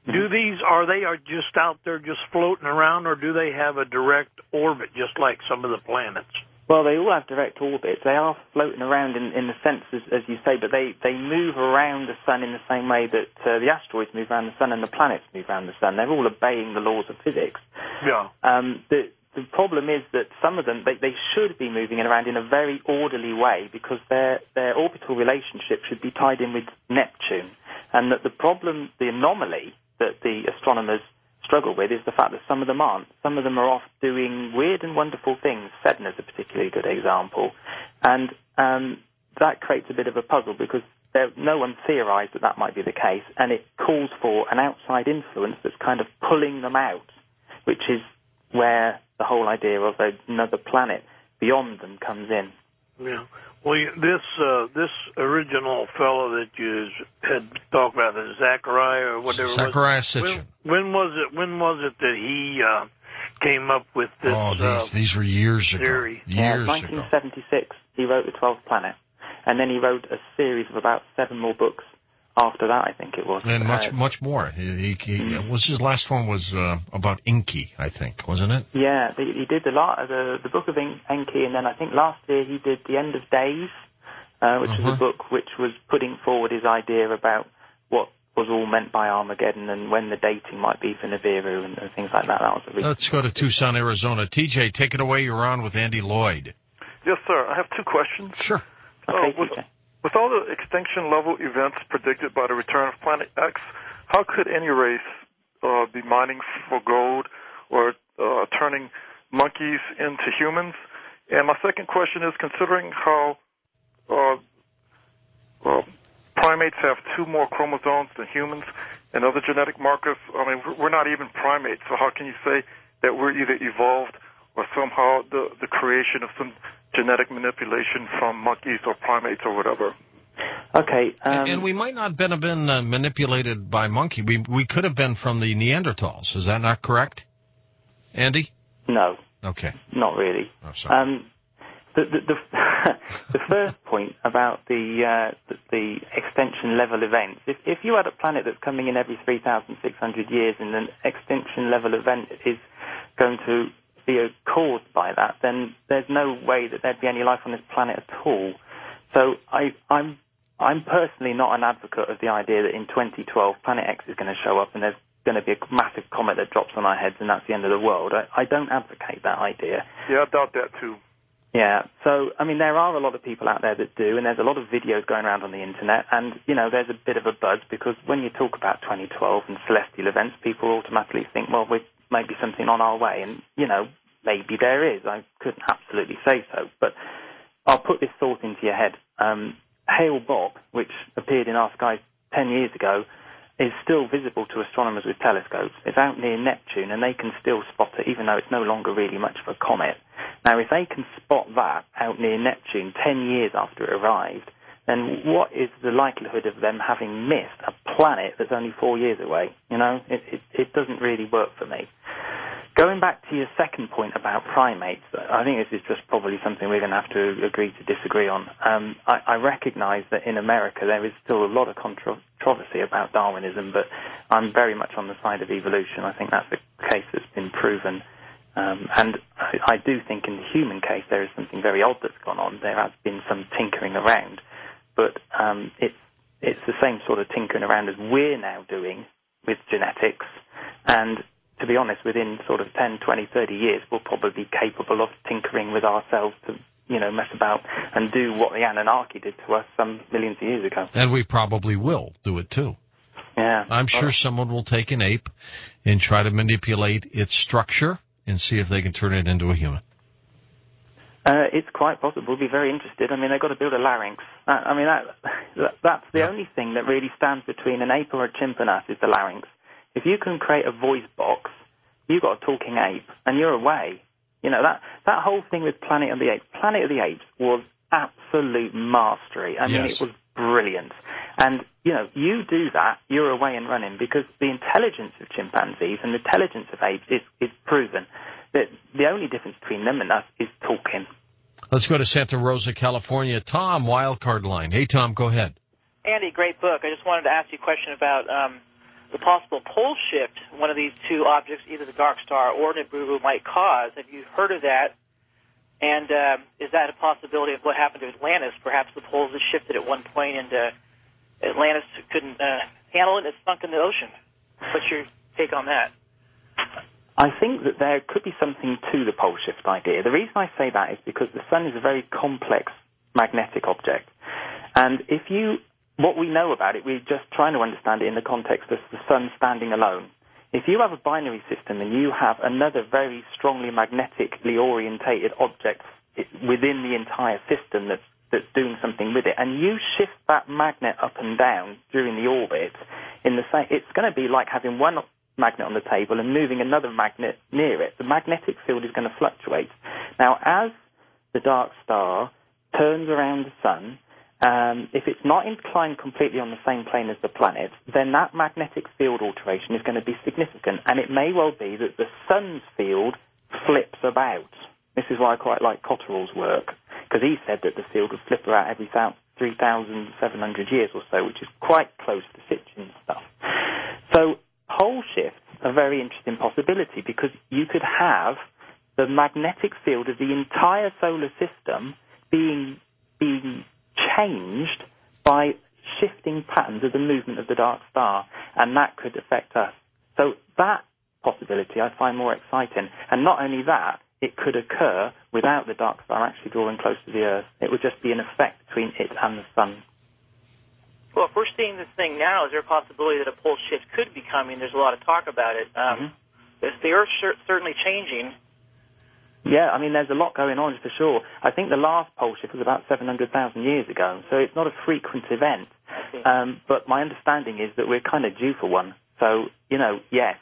Speaker 3: Are they just out there just floating around, or do they have a direct orbit just like some of the planets?
Speaker 2: Well, they all have direct orbits. They are floating around in the sense, as you say, but they move around the sun in the same way that the asteroids move around the sun and the planets move around the sun. They're all obeying the laws of physics.
Speaker 3: Yeah.
Speaker 2: The problem is that some of them, they should be moving around in a very orderly way because their orbital relationship should be tied in with Neptune. And that the anomaly that the astronomers struggle with is the fact that some of them aren't. Some of them are off doing weird and wonderful things. Sedna's a particularly good example. And that creates a bit of a puzzle because no one theorized that might be the case, and it calls for an outside influence that's kind of pulling them out, which is where the whole idea of another planet beyond them comes in.
Speaker 3: Yeah. Well, this original fellow that you had talked about, Zachariah or whatever.
Speaker 1: Zachariah Sitchin.
Speaker 3: When was it that he came up with this?
Speaker 1: Oh, these were years ago.
Speaker 3: Theory.
Speaker 2: Years 1976. He wrote The 12th Planet. and then he wrote a series of about 7 more books after that, I think it was.
Speaker 1: And much more. He was his last one was about Enki, I think, wasn't it?
Speaker 2: Yeah, he did the Book of Enki, and then I think last year he did The End of Days, which was a book which was putting forward his idea about what was all meant by Armageddon and when the dating might be for Nibiru and things like that.
Speaker 1: Let's go to Tucson, Arizona. TJ, take it away. You're on with Andy Lloyd.
Speaker 4: Yes, sir. I have 2 questions.
Speaker 1: Sure.
Speaker 2: Okay, TJ.
Speaker 4: With all the extinction-level events predicted by the return of Planet X, how could any race be mining for gold or turning monkeys into humans? And my second question is, considering how primates have 2 more chromosomes than humans and other genetic markers, I mean, we're not even primates, so how can you say that we're either evolved or somehow the creation of some genetic manipulation from monkeys or primates or whatever?
Speaker 2: Okay.
Speaker 1: And we might not have been manipulated by monkey. We could have been from the Neanderthals. Is that not correct, Andy?
Speaker 2: No.
Speaker 1: Okay.
Speaker 2: Not really.
Speaker 1: Oh, sorry.
Speaker 2: The first point about the extinction level events, if you had a planet that's coming in every 3,600 years and an extinction level event is going to be caused by that, then there's no way that there'd be any life on this planet at all. So I'm personally not an advocate of the idea that in 2012 Planet X is going to show up and there's going to be a massive comet that drops on our heads and that's the end of the world. I don't advocate that idea.
Speaker 4: Yeah, I doubt that too.
Speaker 2: Yeah, so, I mean, there are a lot of people out there that do, and there's a lot of videos going around on the internet, and, you know, there's a bit of a buzz because when you talk about 2012 and celestial events, people automatically think, well, we might be something on our way, and, you know, maybe there is. I couldn't absolutely say so, but I'll put this thought into your head. Hale-Bopp, which appeared in our skies 10 years ago, is still visible to astronomers with telescopes. It's out near Neptune, and they can still spot it, even though it's no longer really much of a comet. Now, if they can spot that out near Neptune 10 years after it arrived, then what is the likelihood of them having missed a planet that's only 4 years away? You know, it doesn't really work for me. Going back to your second point about primates, I think this is just probably something we're going to have to agree to disagree on. I recognize that in America there is still a lot of controversy about Darwinism, but I'm very much on the side of evolution. I think that's the case that's been proven. And I do think in the human case there is something very odd that's gone on. There has been some tinkering around, but it's the same sort of tinkering around as we're now doing with genetics. And to be honest, within sort of 10, 20, 30 years, we'll probably be capable of tinkering with ourselves to, you know, mess about and do what the Anunnaki did to us some millions of years ago.
Speaker 1: And we probably will do it too.
Speaker 2: Yeah.
Speaker 1: I'm sure someone will take an ape and try to manipulate its structure and see if they can turn it into a human.
Speaker 2: It's quite possible. We'll be very interested. I mean, they've got to build a larynx. I mean, that's the only thing that really stands between an ape or a chimpanzee is the larynx. If you can create a voice box, you've got a talking ape, and you're away. You know, that whole thing with Planet of the Apes. Planet of the Apes was absolute mastery. I mean, it was brilliant. And, you know, you do that, you're away and running, because the intelligence of chimpanzees and the intelligence of apes is proven. That the only difference between them and us is talking.
Speaker 1: Let's go to Santa Rosa, California. Tom, Wildcard Line. Hey, Tom, go ahead.
Speaker 5: Andy, great book. I just wanted to ask you a question about the possible pole shift one of these two objects, either the dark star or Nibiru, might cause. Have you heard of that? And is that a possibility of what happened to Atlantis? Perhaps the poles had shifted at one point and Atlantis couldn't handle it and it sunk in the ocean. What's your take on that?
Speaker 2: I think that there could be something to the pole shift idea. The reason I say that is because the sun is a very complex magnetic object. And what we know about it, we're just trying to understand it in the context of the sun standing alone. If you have a binary system and you have another very strongly magnetically orientated object within the entire system that's doing something with it, and you shift that magnet up and down during the orbit, it's going to be like having one magnet on the table and moving another magnet near it. The magnetic field is going to fluctuate. Now, as the dark star turns around the sun, if it's not inclined completely on the same plane as the planet, then that magnetic field alteration is going to be significant, and it may well be that the sun's field flips about. This is why I quite like Cotterell's work, because he said that the field would flip about every 3,700 years or so, which is quite close to Sitchin's stuff. So pole shifts are a very interesting possibility because you could have the magnetic field of the entire solar system being changed by shifting patterns of the movement of the dark star, and that could affect us. So that possibility I find more exciting. And not only that, it could occur without the dark star actually drawing close to the Earth. It would just be an effect between it and the Sun.
Speaker 5: Well, if we're seeing this thing now, is there a possibility that a pole shift could be coming? There's a lot of talk about it. The Earth's certainly changing.
Speaker 2: Yeah, I mean, there's a lot going on for sure. I think the last pole shift was about 700,000 years ago, so it's not a frequent event. But my understanding is that we're kind of due for one. So, yes,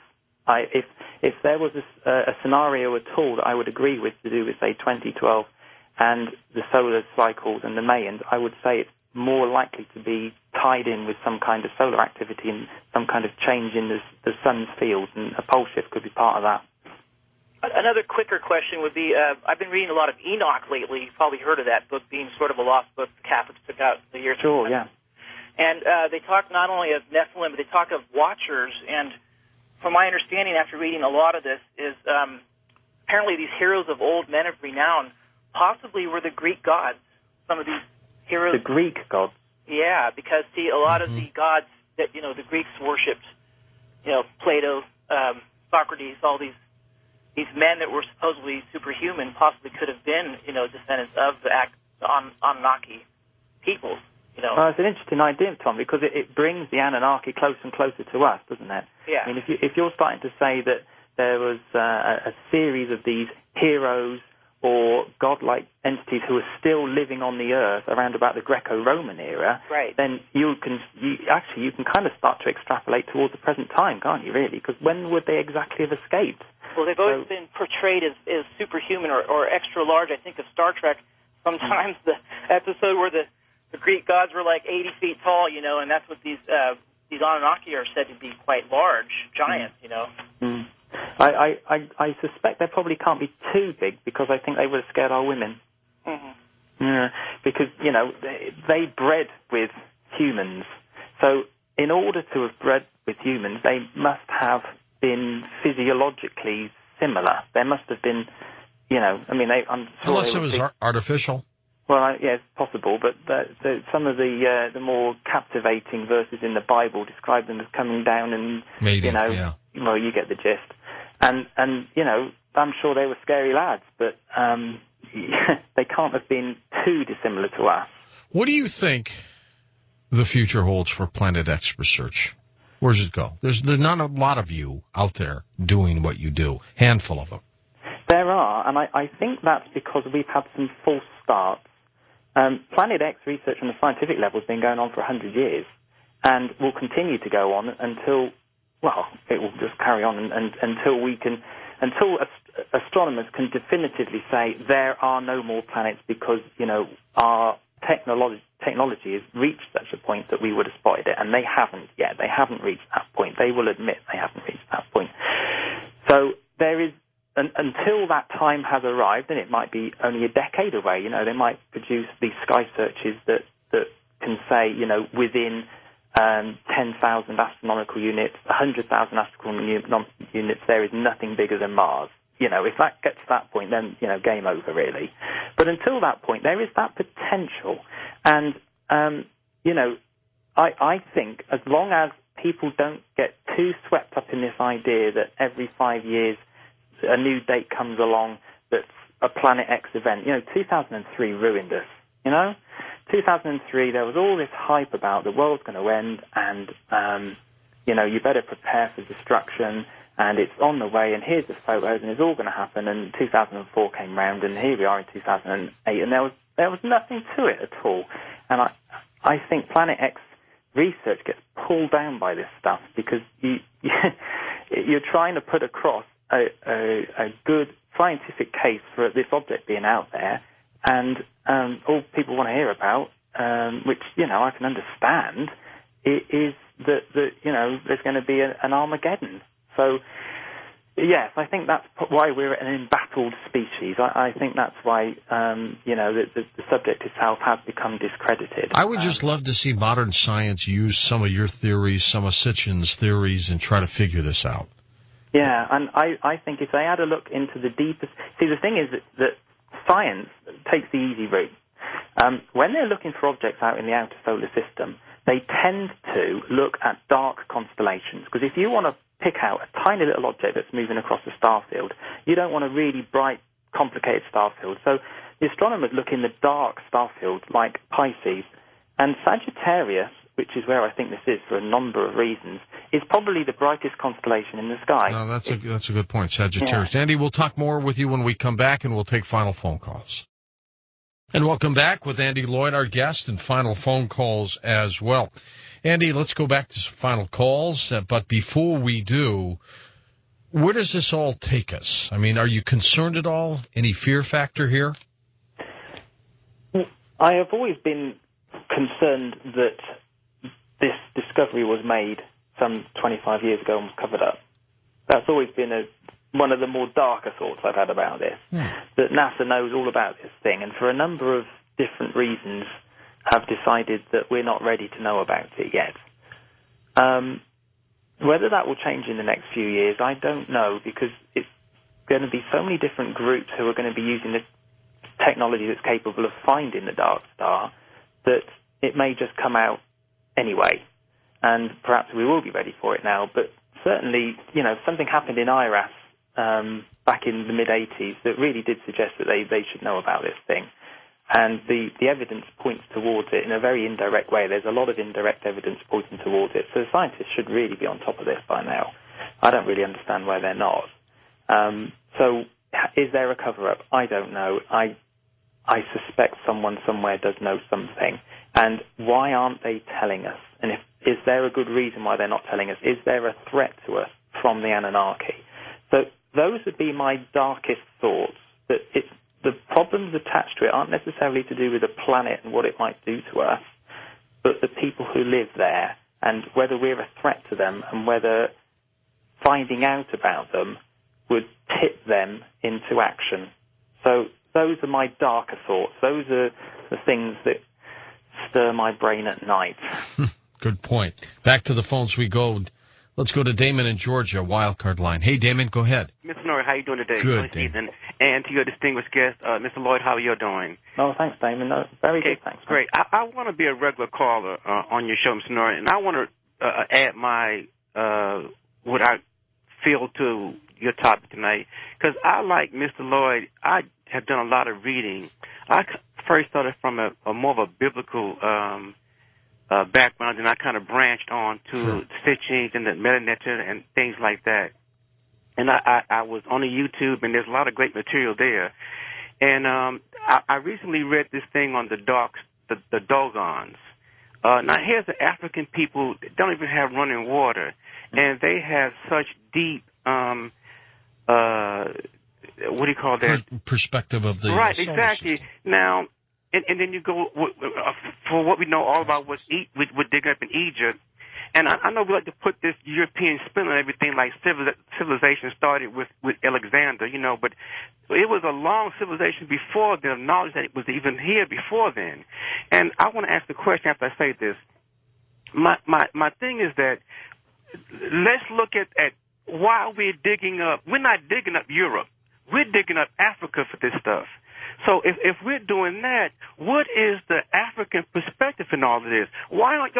Speaker 2: if there was a scenario at all that I would agree with to do with, say, 2012 and the solar cycles and the Mayans, I would say it's more likely to be tied in with some kind of solar activity and some kind of change in the sun's field, and a pole shift could be part of that.
Speaker 5: Another quicker question would be, I've been reading a lot of Enoch lately. You've probably heard of that book being sort of a lost book the Catholics took out the year.
Speaker 2: Sure, yeah.
Speaker 5: And they talk not only of Nephilim, but they talk of Watchers. And from my understanding, after reading a lot of this, is apparently these heroes of old, men of renown, possibly were the Greek gods. Some of these heroes.
Speaker 2: The Greek gods?
Speaker 5: Yeah, because, see, a lot of the gods that, the Greeks worshipped, Plato, Socrates, all these men that were supposedly superhuman possibly could have been, descendants of the Anunnaki peoples.
Speaker 2: Well, it's an interesting idea, Tom, because it brings the Anunnaki closer and closer to us, doesn't it?
Speaker 5: Yeah.
Speaker 2: I mean, if you're starting to say that there was a series of these heroes or godlike entities who are still living on the earth around about the Greco-Roman era,
Speaker 5: right,
Speaker 2: then you can kind of start to extrapolate towards the present time, can't you, really? Because when would they exactly have escaped?
Speaker 5: Well, they've always been portrayed as superhuman or extra large. I think of Star Trek, sometimes the episode where the Greek gods were like 80 feet tall, and that's what these Anunnaki are said to be quite large, giants,
Speaker 2: I suspect they probably can't be too big because I think they would have scared our women. Yeah, because, they bred with humans. So in order to have bred with humans, they must have been physiologically similar. There must have been, I'm sure
Speaker 1: unless it was artificial.
Speaker 2: Well, yeah, it's possible, but some of the more captivating verses in the Bible describe them as coming down and, well, you get the gist. And I'm sure they were scary lads, but they can't have been too dissimilar to us.
Speaker 1: What do you think the future holds for Planet X research? Where does it go? There's not a lot of you out there doing what you do, handful of them.
Speaker 2: There are, and I think that's because we've had some false starts. Planet X research on the scientific level has been going on for 100 years and will continue to go on until, well, it will just carry on until astronomers can definitively say there are no more planets because, our technology has reached such a point that we would have spotted it, and they haven't yet. They haven't reached that point. They will admit they haven't reached that point. So there is, until that time has arrived, and it might be only a decade away, they might produce these sky searches that can say, within 10,000 astronomical units, 100,000 astronomical units, there is nothing bigger than Mars. If that gets to that point, then, game over, really. But until that point, there is that potential. And, I think as long as people don't get too swept up in this idea that every 5 years a new date comes along that's a Planet X event. 2003 ruined us. 2003, there was all this hype about the world's going to end and, you better prepare for destruction and it's on the way and here's the photos and it's all going to happen. And 2004 came round and here we are in 2008 and there was nothing to it at all. And I think Planet X research gets pulled down by this stuff because you're trying to put across a good scientific case for this object being out there, and all people want to hear about, which I can understand, is that there's going to be an Armageddon. So Yes, I think that's why we're an embattled species. I think that's why, the subject itself has become discredited.
Speaker 1: I would just love to see modern science use some of your theories, some of Sitchin's theories, and try to figure this out.
Speaker 2: Yeah, and I think if they had a look into the deepest... See, the thing is that science takes the easy route. When they're looking for objects out in the outer solar system, they tend to look at dark constellations, because if you want to pick out a tiny little object that's moving across a star field, you don't want a really bright, complicated star field. So the astronomers look in the dark star field like Pisces, and Sagittarius, which is where I think this is for a number of reasons, is probably the brightest constellation in the sky.
Speaker 1: No, that's a good point, Sagittarius. Yeah. Andy, we'll talk more with you when we come back, and we'll take final phone calls. And welcome back with Andy Lloyd, our guest, and final phone calls as well. Andy, let's go back to some final calls, but before we do, where does this all take us? I mean, are you concerned at all? Any fear factor here?
Speaker 2: I have always been concerned that this discovery was made some 25 years ago and was covered up. That's always been one of the more darker thoughts I've had about this, that NASA knows all about this thing, and for a number of different reasons have decided that we're not ready to know about it yet. Whether that will change in the next few years, I don't know, because it's going to be so many different groups who are going to be using this technology that's capable of finding the dark star that it may just come out anyway, and perhaps we will be ready for it now. But certainly, something happened in IRAS back in the mid-'80s that really did suggest that they should know about this thing. And the evidence points towards it in a very indirect way. There's a lot of indirect evidence pointing towards it. So the scientists should really be on top of this by now. I don't really understand why they're not. So is there a cover-up? I don't know. I suspect someone somewhere does know something. And why aren't they telling us? And is there a good reason why they're not telling us? Is there a threat to us from the Anunnaki? So those would be my darkest thoughts, that the problems attached to it aren't necessarily to do with the planet and what it might do to us, but the people who live there, and whether we're a threat to them, and whether finding out about them would tip them into action. So those are my darker thoughts. Those are the things that stir my brain at night.
Speaker 1: Good point. Back to the phones we go. Let's go to Damon in Georgia, wildcard line. Hey, Damon, go ahead.
Speaker 6: Mr. Norrie, how are you doing today?
Speaker 1: Good, Damon.
Speaker 6: And to your distinguished guest, Mr. Lloyd, how are you doing?
Speaker 2: Oh, thanks, Damon. No, very good, thanks.
Speaker 6: Great. I want to be a regular caller on your show, Mr. Norrie, and I want to add my what I feel to your topic tonight, because I, like Mr. Lloyd, I have done a lot of reading. I first started from a more of a biblical background, and I kind of branched on to Sitchin and the Metanetta and things like that. And I was on the YouTube, and there's a lot of great material there. And I recently read this thing on the Dogons. Now, here's the African people that don't even have running water, and they have such deep, what do you call that?
Speaker 1: Perspective of the
Speaker 6: right,
Speaker 1: solar
Speaker 6: exactly.
Speaker 1: system.
Speaker 6: Now, and then you go for what we know all about what's digging up in Egypt. And I know we like to put this European spin on everything, like civilization started with Alexander, but it was a long civilization before the knowledge that it was even here before then. And I want to ask the question after I say this. My thing is that let's look at why we're digging up. We're not digging up Europe. We're digging up Africa for this stuff. So if we're doing that, what is the African perspective in all of this? Why aren't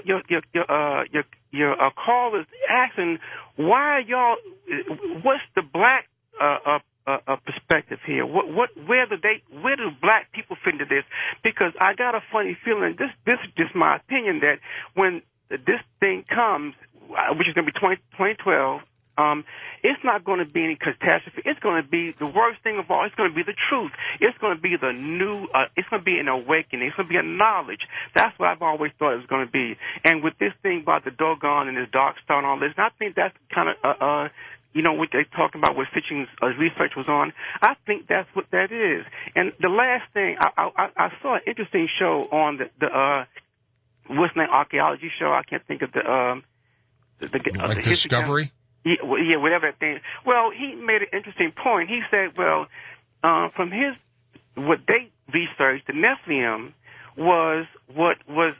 Speaker 6: your callers asking why y'all? What's the black perspective here? Where do black people fit into this? Because I got a funny feeling. This is just my opinion, that when this thing comes, which is going to be 2012. It's not going to be any catastrophe. It's going to be the worst thing of all. It's going to be the truth. It's going to be the new, it's going to be an awakening. It's going to be a knowledge. That's what I've always thought it was going to be. And with this thing about the Dogon and this dark star and all this, and I think that's kind of, what they're talking about, what Sitchin's research was on. I think that's what that is. And the last thing, I saw an interesting show on the what's the name, archaeology show. I can't think of the
Speaker 1: Discovery?
Speaker 6: Yeah, whatever that thing. Well, he made an interesting point. He said, well, from what they researched, the Nephilim was what was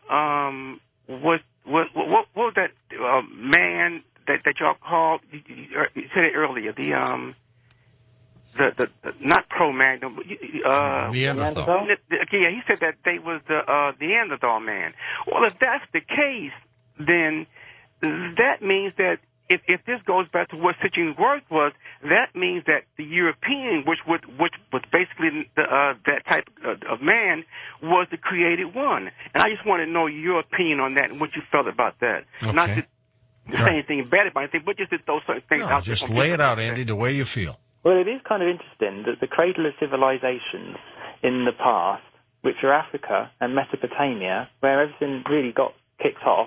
Speaker 6: that man that y'all called? You said it earlier. The not Cro-Magnon, but
Speaker 1: Neanderthal.
Speaker 6: Yeah, he said that they was the Neanderthal man. Well, if that's the case, then that means that if this goes back to what Sitchin's work was, that means that the European, which was basically that type of man, was the created one. And I just want to know your opinion on that and what you felt about that.
Speaker 1: Okay.
Speaker 6: Not to say anything bad about anything, but just to throw certain things out.
Speaker 1: Just lay it out, Andy, the way you feel.
Speaker 2: Well, it is kind of interesting that the cradle of civilizations in the past, which are Africa and Mesopotamia, where everything really got kicked off,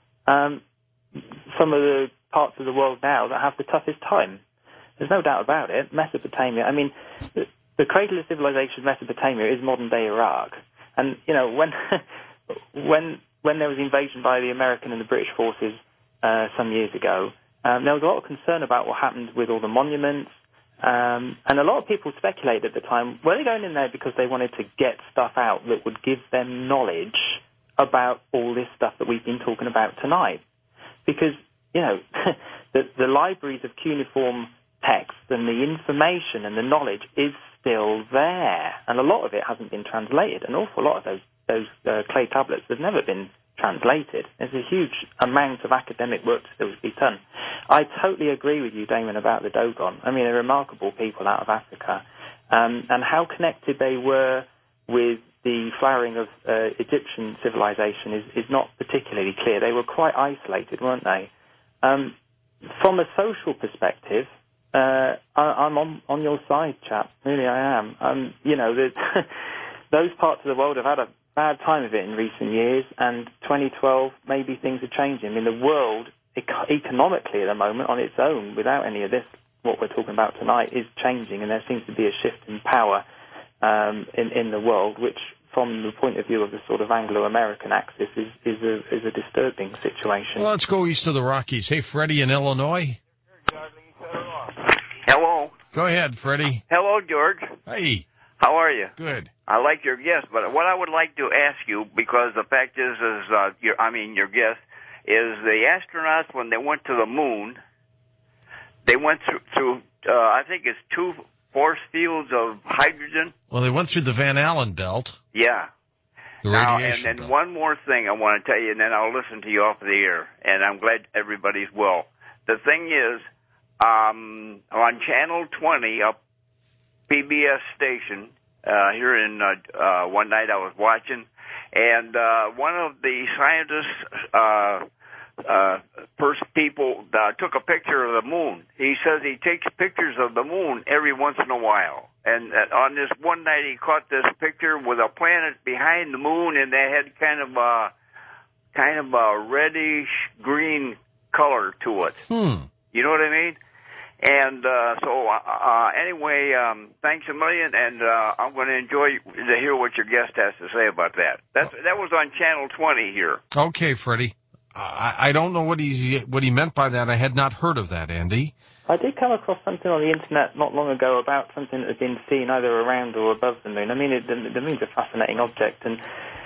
Speaker 2: some of the parts of the world now that have the toughest time. There's no doubt about it. Mesopotamia, I mean, the cradle of civilization, Mesopotamia, is modern-day Iraq. And, you know, when there was invasion by the American and the British forces some years ago, there was a lot of concern about what happened with all the monuments. And a lot of people speculated at the time, were they going in there because they wanted to get stuff out that would give them knowledge about all this stuff that we've been talking about tonight? Because, you know, the libraries of cuneiform texts and the information and the knowledge is still there. And a lot of it hasn't been translated. An awful lot of those clay tablets have never been translated. There's a huge amount of academic work still to be done. I totally agree with you, Damon, about the Dogon. I mean, they're remarkable people out of Africa. And how connected they were with the flowering of Egyptian civilization is not particularly clear. They were quite isolated, weren't they? From a social perspective, I'm on your side, chap. Really, I am. You know, those parts of the world have had a bad time of it in recent years, and 2012, maybe things are changing. I mean, the world, economically at the moment, on its own, without any of this, what we're talking about tonight, is changing, and there seems to be a shift in power in the world, which, from the point of view of the sort of Anglo-American axis, is a disturbing situation.
Speaker 1: Well, let's go east of the Rockies. Hey, Freddie in Illinois.
Speaker 7: Hello.
Speaker 1: Go ahead, Freddie.
Speaker 7: Hello, George.
Speaker 1: Hey.
Speaker 7: How are you?
Speaker 1: Good.
Speaker 7: I like your guest, but what I would like to ask you, because the fact is your guest, is the astronauts, when they went to the moon, they went through I think it's 2 force fields of hydrogen.
Speaker 1: Well, they went through the Van Allen belt.
Speaker 7: Yeah.
Speaker 1: The
Speaker 7: now,
Speaker 1: radiation
Speaker 7: and then
Speaker 1: belt.
Speaker 7: one more thing I want to tell you, and then I'll listen to you off the air, and I'm glad everybody's well. The thing is, on Channel 20, a PBS station, here in one night I was watching, and one of the scientists, first people took a picture of the moon. He says he takes pictures of the moon every once in a while. And on this one night, he caught this picture with a planet behind the moon, and they had kind of a reddish green color to it. You know what I mean? And anyway, thanks a million, and I'm going to enjoy to hear what your guest has to say about that. That was on Channel 20 here.
Speaker 1: Okay, Freddie. I don't know what he meant by that. I had not heard of that, Andy.
Speaker 2: I did come across something on the internet not long ago about something that had been seen either around or above the moon. I mean, the moon's a fascinating object, and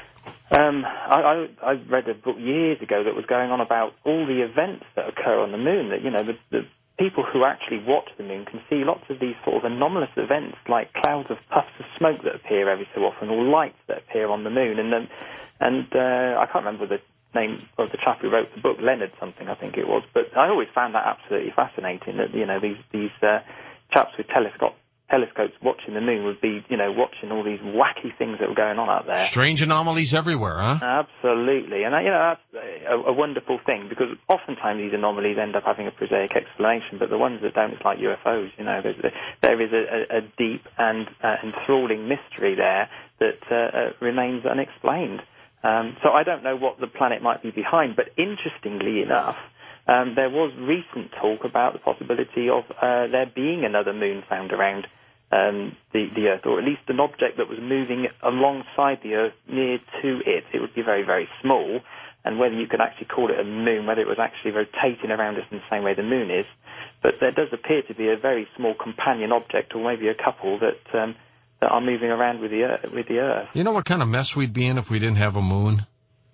Speaker 2: I read a book years ago that was going on about all the events that occur on the moon. That, you know, the people who actually watch the moon can see lots of these sort of anomalous events, like clouds of puffs of smoke that appear every so often, or lights that appear on the moon. And I can't remember the name of the chap who wrote the book, Leonard something, I think it was. But I always found that absolutely fascinating, that, you know, these chaps with telescopes watching the moon would be, you know, watching all these wacky things that were going on out there.
Speaker 1: Strange anomalies everywhere, huh?
Speaker 2: Absolutely. And, you know, that's a wonderful thing, because oftentimes these anomalies end up having a prosaic explanation, but the ones that don't, it's like UFOs, you know. There is a deep and enthralling mystery there that remains unexplained. So I don't know what the planet might be behind, but interestingly enough, there was recent talk about the possibility of there being another moon found around the Earth, or at least an object that was moving alongside the Earth near to it. It would be very, very small, and whether you could actually call it a moon, whether it was actually rotating around us in the same way the moon is. But there does appear to be a very small companion object, or maybe a couple, that are moving around with the Earth.
Speaker 1: You know what kind of mess we'd be in if we didn't have a moon?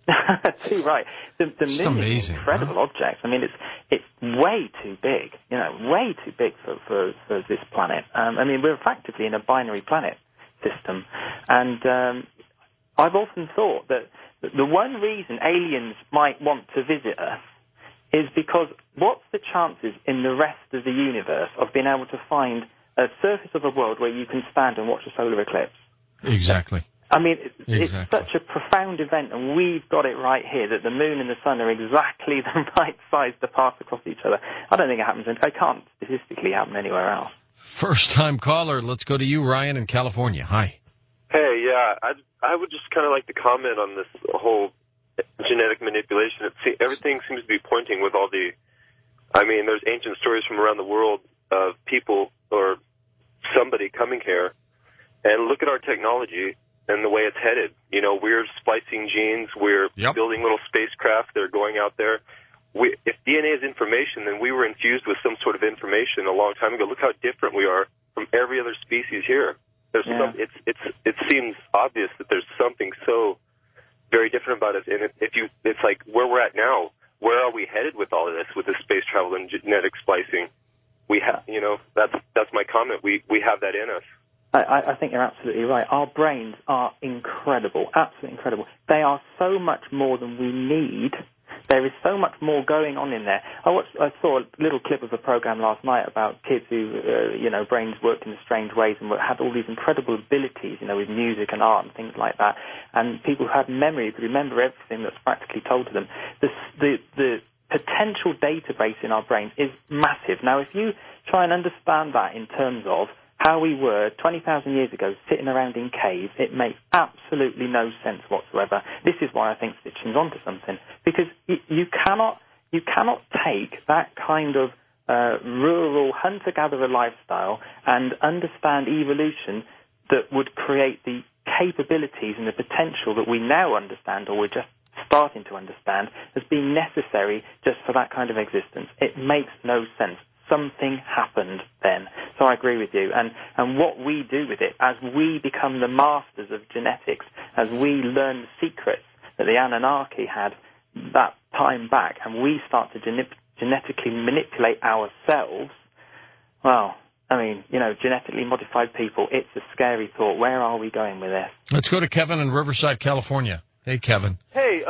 Speaker 2: Too right. The moon is an incredible object. I mean, it's way too big. Way too big for this planet. I mean, we're effectively in a binary planet system, and I've often thought that the one reason aliens might want to visit us is because what's the chances in the rest of the universe of being able to find a surface of a world where you can stand and watch a solar eclipse?
Speaker 1: Exactly.
Speaker 2: I mean, it's such a profound event, and we've got it right here, that the moon and the sun are exactly the right size to pass across each other. I don't think it happens, and it can't statistically happen anywhere else.
Speaker 1: First-time caller, let's go to you, Ryan, in California. Hi.
Speaker 8: Hey, yeah, I would just kind of like to comment on this whole genetic manipulation. Everything seems to be pointing with all the, I mean, there's ancient stories from around the world of people or somebody coming here, and look at our technology and the way it's headed. We're splicing genes, we're building little spacecraft, they're going out there. If DNA is information, then we were infused with some sort of information a long time ago. Look how different we are from every other species here. There's it seems obvious that there's something so very different about us. And it's like where we're at now, where are we headed with all of this, with this space travel and genetic splicing? We have, that's my comment. We have that in us.
Speaker 2: I think you're absolutely right. Our brains are incredible, absolutely incredible. They are so much more than we need. There is so much more going on in there. I saw a little clip of a program last night about kids who, brains worked in strange ways and had all these incredible abilities, with music and art and things like that. And people who had memory, could remember everything that's practically told to them. The potential database in our brains is massive. Now, if you try and understand that in terms of how we were 20,000 years ago sitting around in caves, it makes absolutely no sense whatsoever. This is why I think Stitching's onto something, because you cannot take that kind of rural hunter-gatherer lifestyle and understand evolution that would create the capabilities and the potential that we now understand, or we're just starting to understand, as being necessary just for that kind of existence. It makes no sense. Something happened then. So I agree with you. And what we do with it, as we become the masters of genetics, as we learn the secrets that the Anunnaki had that time back, and we start to genetically manipulate ourselves, well, I mean, genetically modified people, it's a scary thought. Where are we going with this?
Speaker 1: Let's go to Kevin in Riverside, California. Hey, Kevin.
Speaker 9: Hey,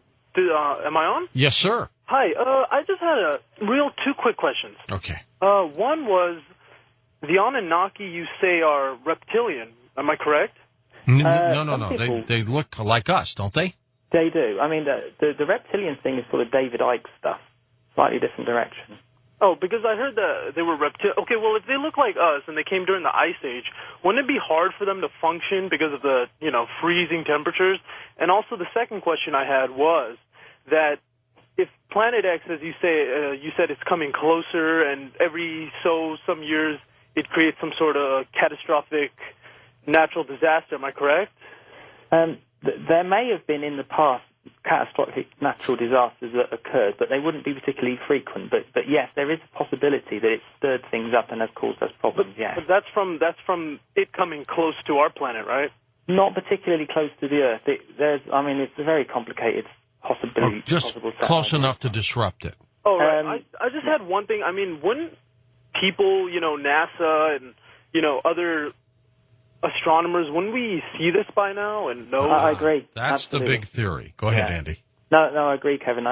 Speaker 9: am I on?
Speaker 1: Yes, sir.
Speaker 9: Hi, I just had two quick questions.
Speaker 1: Okay.
Speaker 9: One was, the Anunnaki you say are reptilian. Am I correct?
Speaker 1: No. They look like us, don't they?
Speaker 2: They do. I mean, the reptilian thing is sort of David Icke stuff. Slightly different direction.
Speaker 9: Oh, because I heard that they were reptilian. Okay, well, if they look like us and they came during the Ice Age, wouldn't it be hard for them to function because of the, freezing temperatures? And also the second question I had was that if Planet X, as you said it's coming closer, and every some years it creates some sort of catastrophic natural disaster, am I correct?
Speaker 2: There may have been in the past catastrophic natural disasters that occurred, but they wouldn't be particularly frequent. But yes, there is a possibility that it stirred things up and has caused us problems, yes.
Speaker 9: But that's from it coming close to our planet, right?
Speaker 2: Not particularly close to the Earth. It's a very complicated possibility.
Speaker 1: Just close enough to disrupt it.
Speaker 9: Oh, right. I just had one thing. I mean, wouldn't people, NASA and, other astronomers, wouldn't we see this by now and know?
Speaker 2: I agree.
Speaker 1: That's absolutely the big theory. Go ahead, Andy.
Speaker 2: No, I agree, Kevin.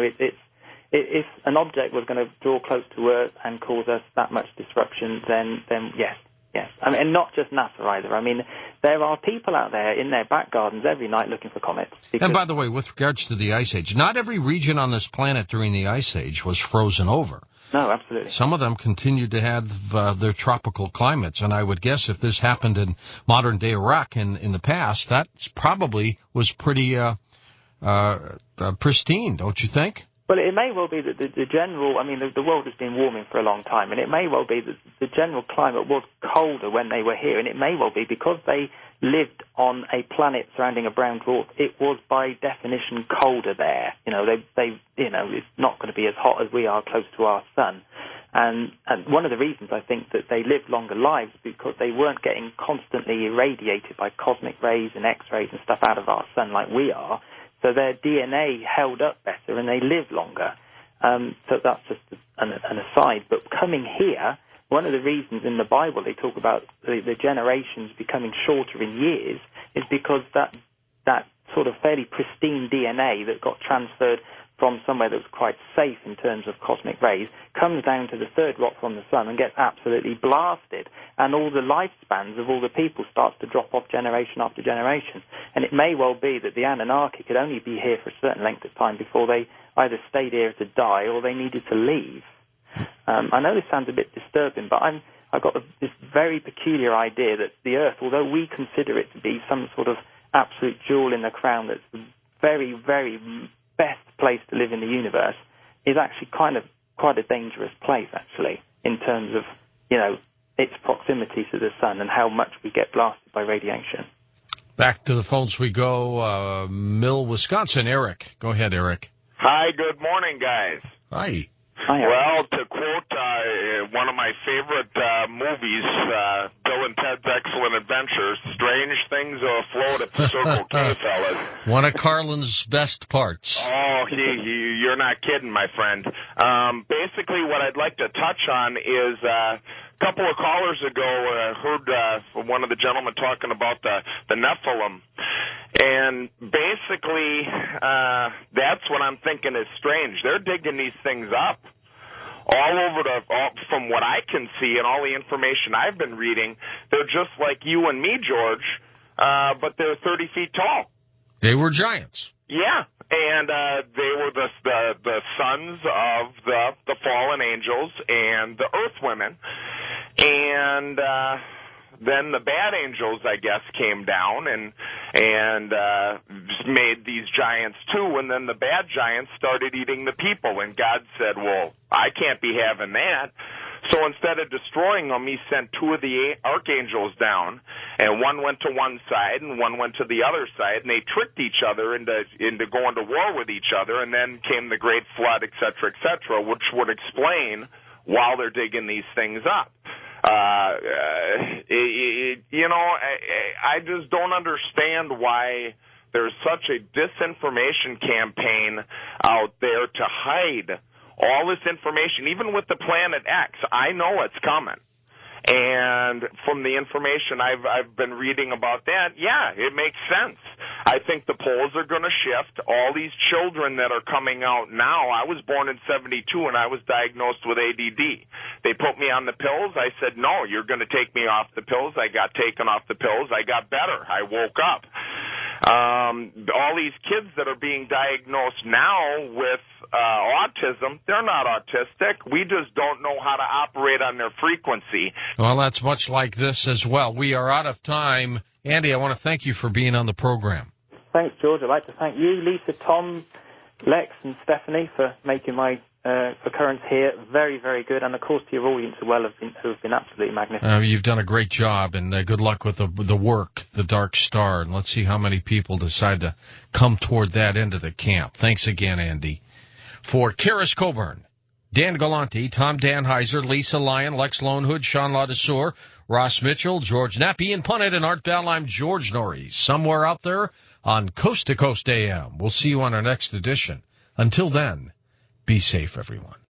Speaker 2: If an object was going to draw close to Earth and cause us that much disruption, then yes. I mean, and not just NASA either. I mean, there are people out there in their back gardens every night looking for comets.
Speaker 1: And by the way, with regards to the Ice Age, not every region on this planet during the Ice Age was frozen over.
Speaker 2: No, absolutely.
Speaker 1: Some of them continued to have their tropical climates, and I would guess if this happened in modern-day Iraq in the past, that probably was pretty pristine, don't you think?
Speaker 2: Well, it may well be that the general, the world has been warming for a long time, and it may well be that the general climate was colder when they were here, and it may well be because they lived on a planet surrounding a brown dwarf, it was by definition colder there. It's not going to be as hot as we are close to our sun. And one of the reasons I think that they lived longer lives is because they weren't getting constantly irradiated by cosmic rays and X-rays and stuff out of our sun like we are. So their DNA held up better and they lived longer. So that's just an aside. But coming here, one of the reasons in the Bible they talk about the generations becoming shorter in years is because that sort of fairly pristine DNA that got transferred from somewhere that was quite safe in terms of cosmic rays comes down to the third rock from the sun and gets absolutely blasted. And all the lifespans of all the people starts to drop off generation after generation. And it may well be that the Anunnaki could only be here for a certain length of time before they either stayed here to die or they needed to leave. I know this sounds a bit disturbing, but I've got this very peculiar idea that the Earth, although we consider it to be some sort of absolute jewel in the crown that's the very, very best place to live in the universe, is actually kind of quite a dangerous place, actually, in terms of, its proximity to the sun and how much we get blasted by radiation.
Speaker 1: Back to the phones we go. Mill, Wisconsin. Eric. Go ahead, Eric.
Speaker 10: Hi, good morning, guys.
Speaker 1: Hi.
Speaker 10: Well, to quote one of my favorite movies, Bill and Ted's Excellent Adventures, strange things are afloat at the Circle K, fellas.
Speaker 1: One of Carlin's best parts.
Speaker 10: Oh, you're not kidding, my friend. Basically, what I'd like to touch on is a couple of callers ago, I heard one of the gentlemen talking about the Nephilim. And basically, that's what I'm thinking is strange. They're digging these things up all over from what I can see and all the information I've been reading. They're just like you and me, George, but they're 30 feet tall.
Speaker 1: They were giants.
Speaker 10: Yeah, and they were the sons of the fallen angels and the earth women. And then the bad angels, I guess, came down and made these giants too, and then the bad giants started eating the people, and God said, well, I can't be having that. So instead of destroying them, he sent two of the archangels down, and one went to one side and one went to the other side, and they tricked each other into going to war with each other, and then came the Great Flood, et cetera, which would explain while they're digging these things up. I just don't understand why there's such a disinformation campaign out there to hide all this information, even with the Planet X. I know it's coming. And from the information I've been reading about that, yeah, it makes sense. I think the poles are going to shift. All these children that are coming out now, I was born in 72 and I was diagnosed with ADD. They put me on the pills. I said, no, you're going to take me off the pills. I got taken off the pills. I got better. I woke up. All these kids that are being diagnosed now with autism, they're not autistic. We just don't know how to operate on their frequency.
Speaker 1: Well, that's much like this as well. We are out of time. Andy, I want to thank you for being on the program.
Speaker 2: Thanks, George. I'd like to thank you, Lisa, Tom, Lex, and Stephanie for making my occurrence here very, very good, and of course to your audience as well, who have been absolutely magnificent.
Speaker 1: You've done a great job, and good luck with the work, the Dark Star, and let's see how many people decide to come toward that end of the camp. Thanks again, Andy. For Karis Coburn, Dan Galante, Tom Danheiser, Lisa Lyon, Lex Lonehood, Sean Ladesseur, Ross Mitchell, George Knapp, Ian Punnett, and Art Bell, I'm George Norrie, somewhere out there on Coast to Coast AM. We'll see you on our next edition. Until then, be safe, everyone.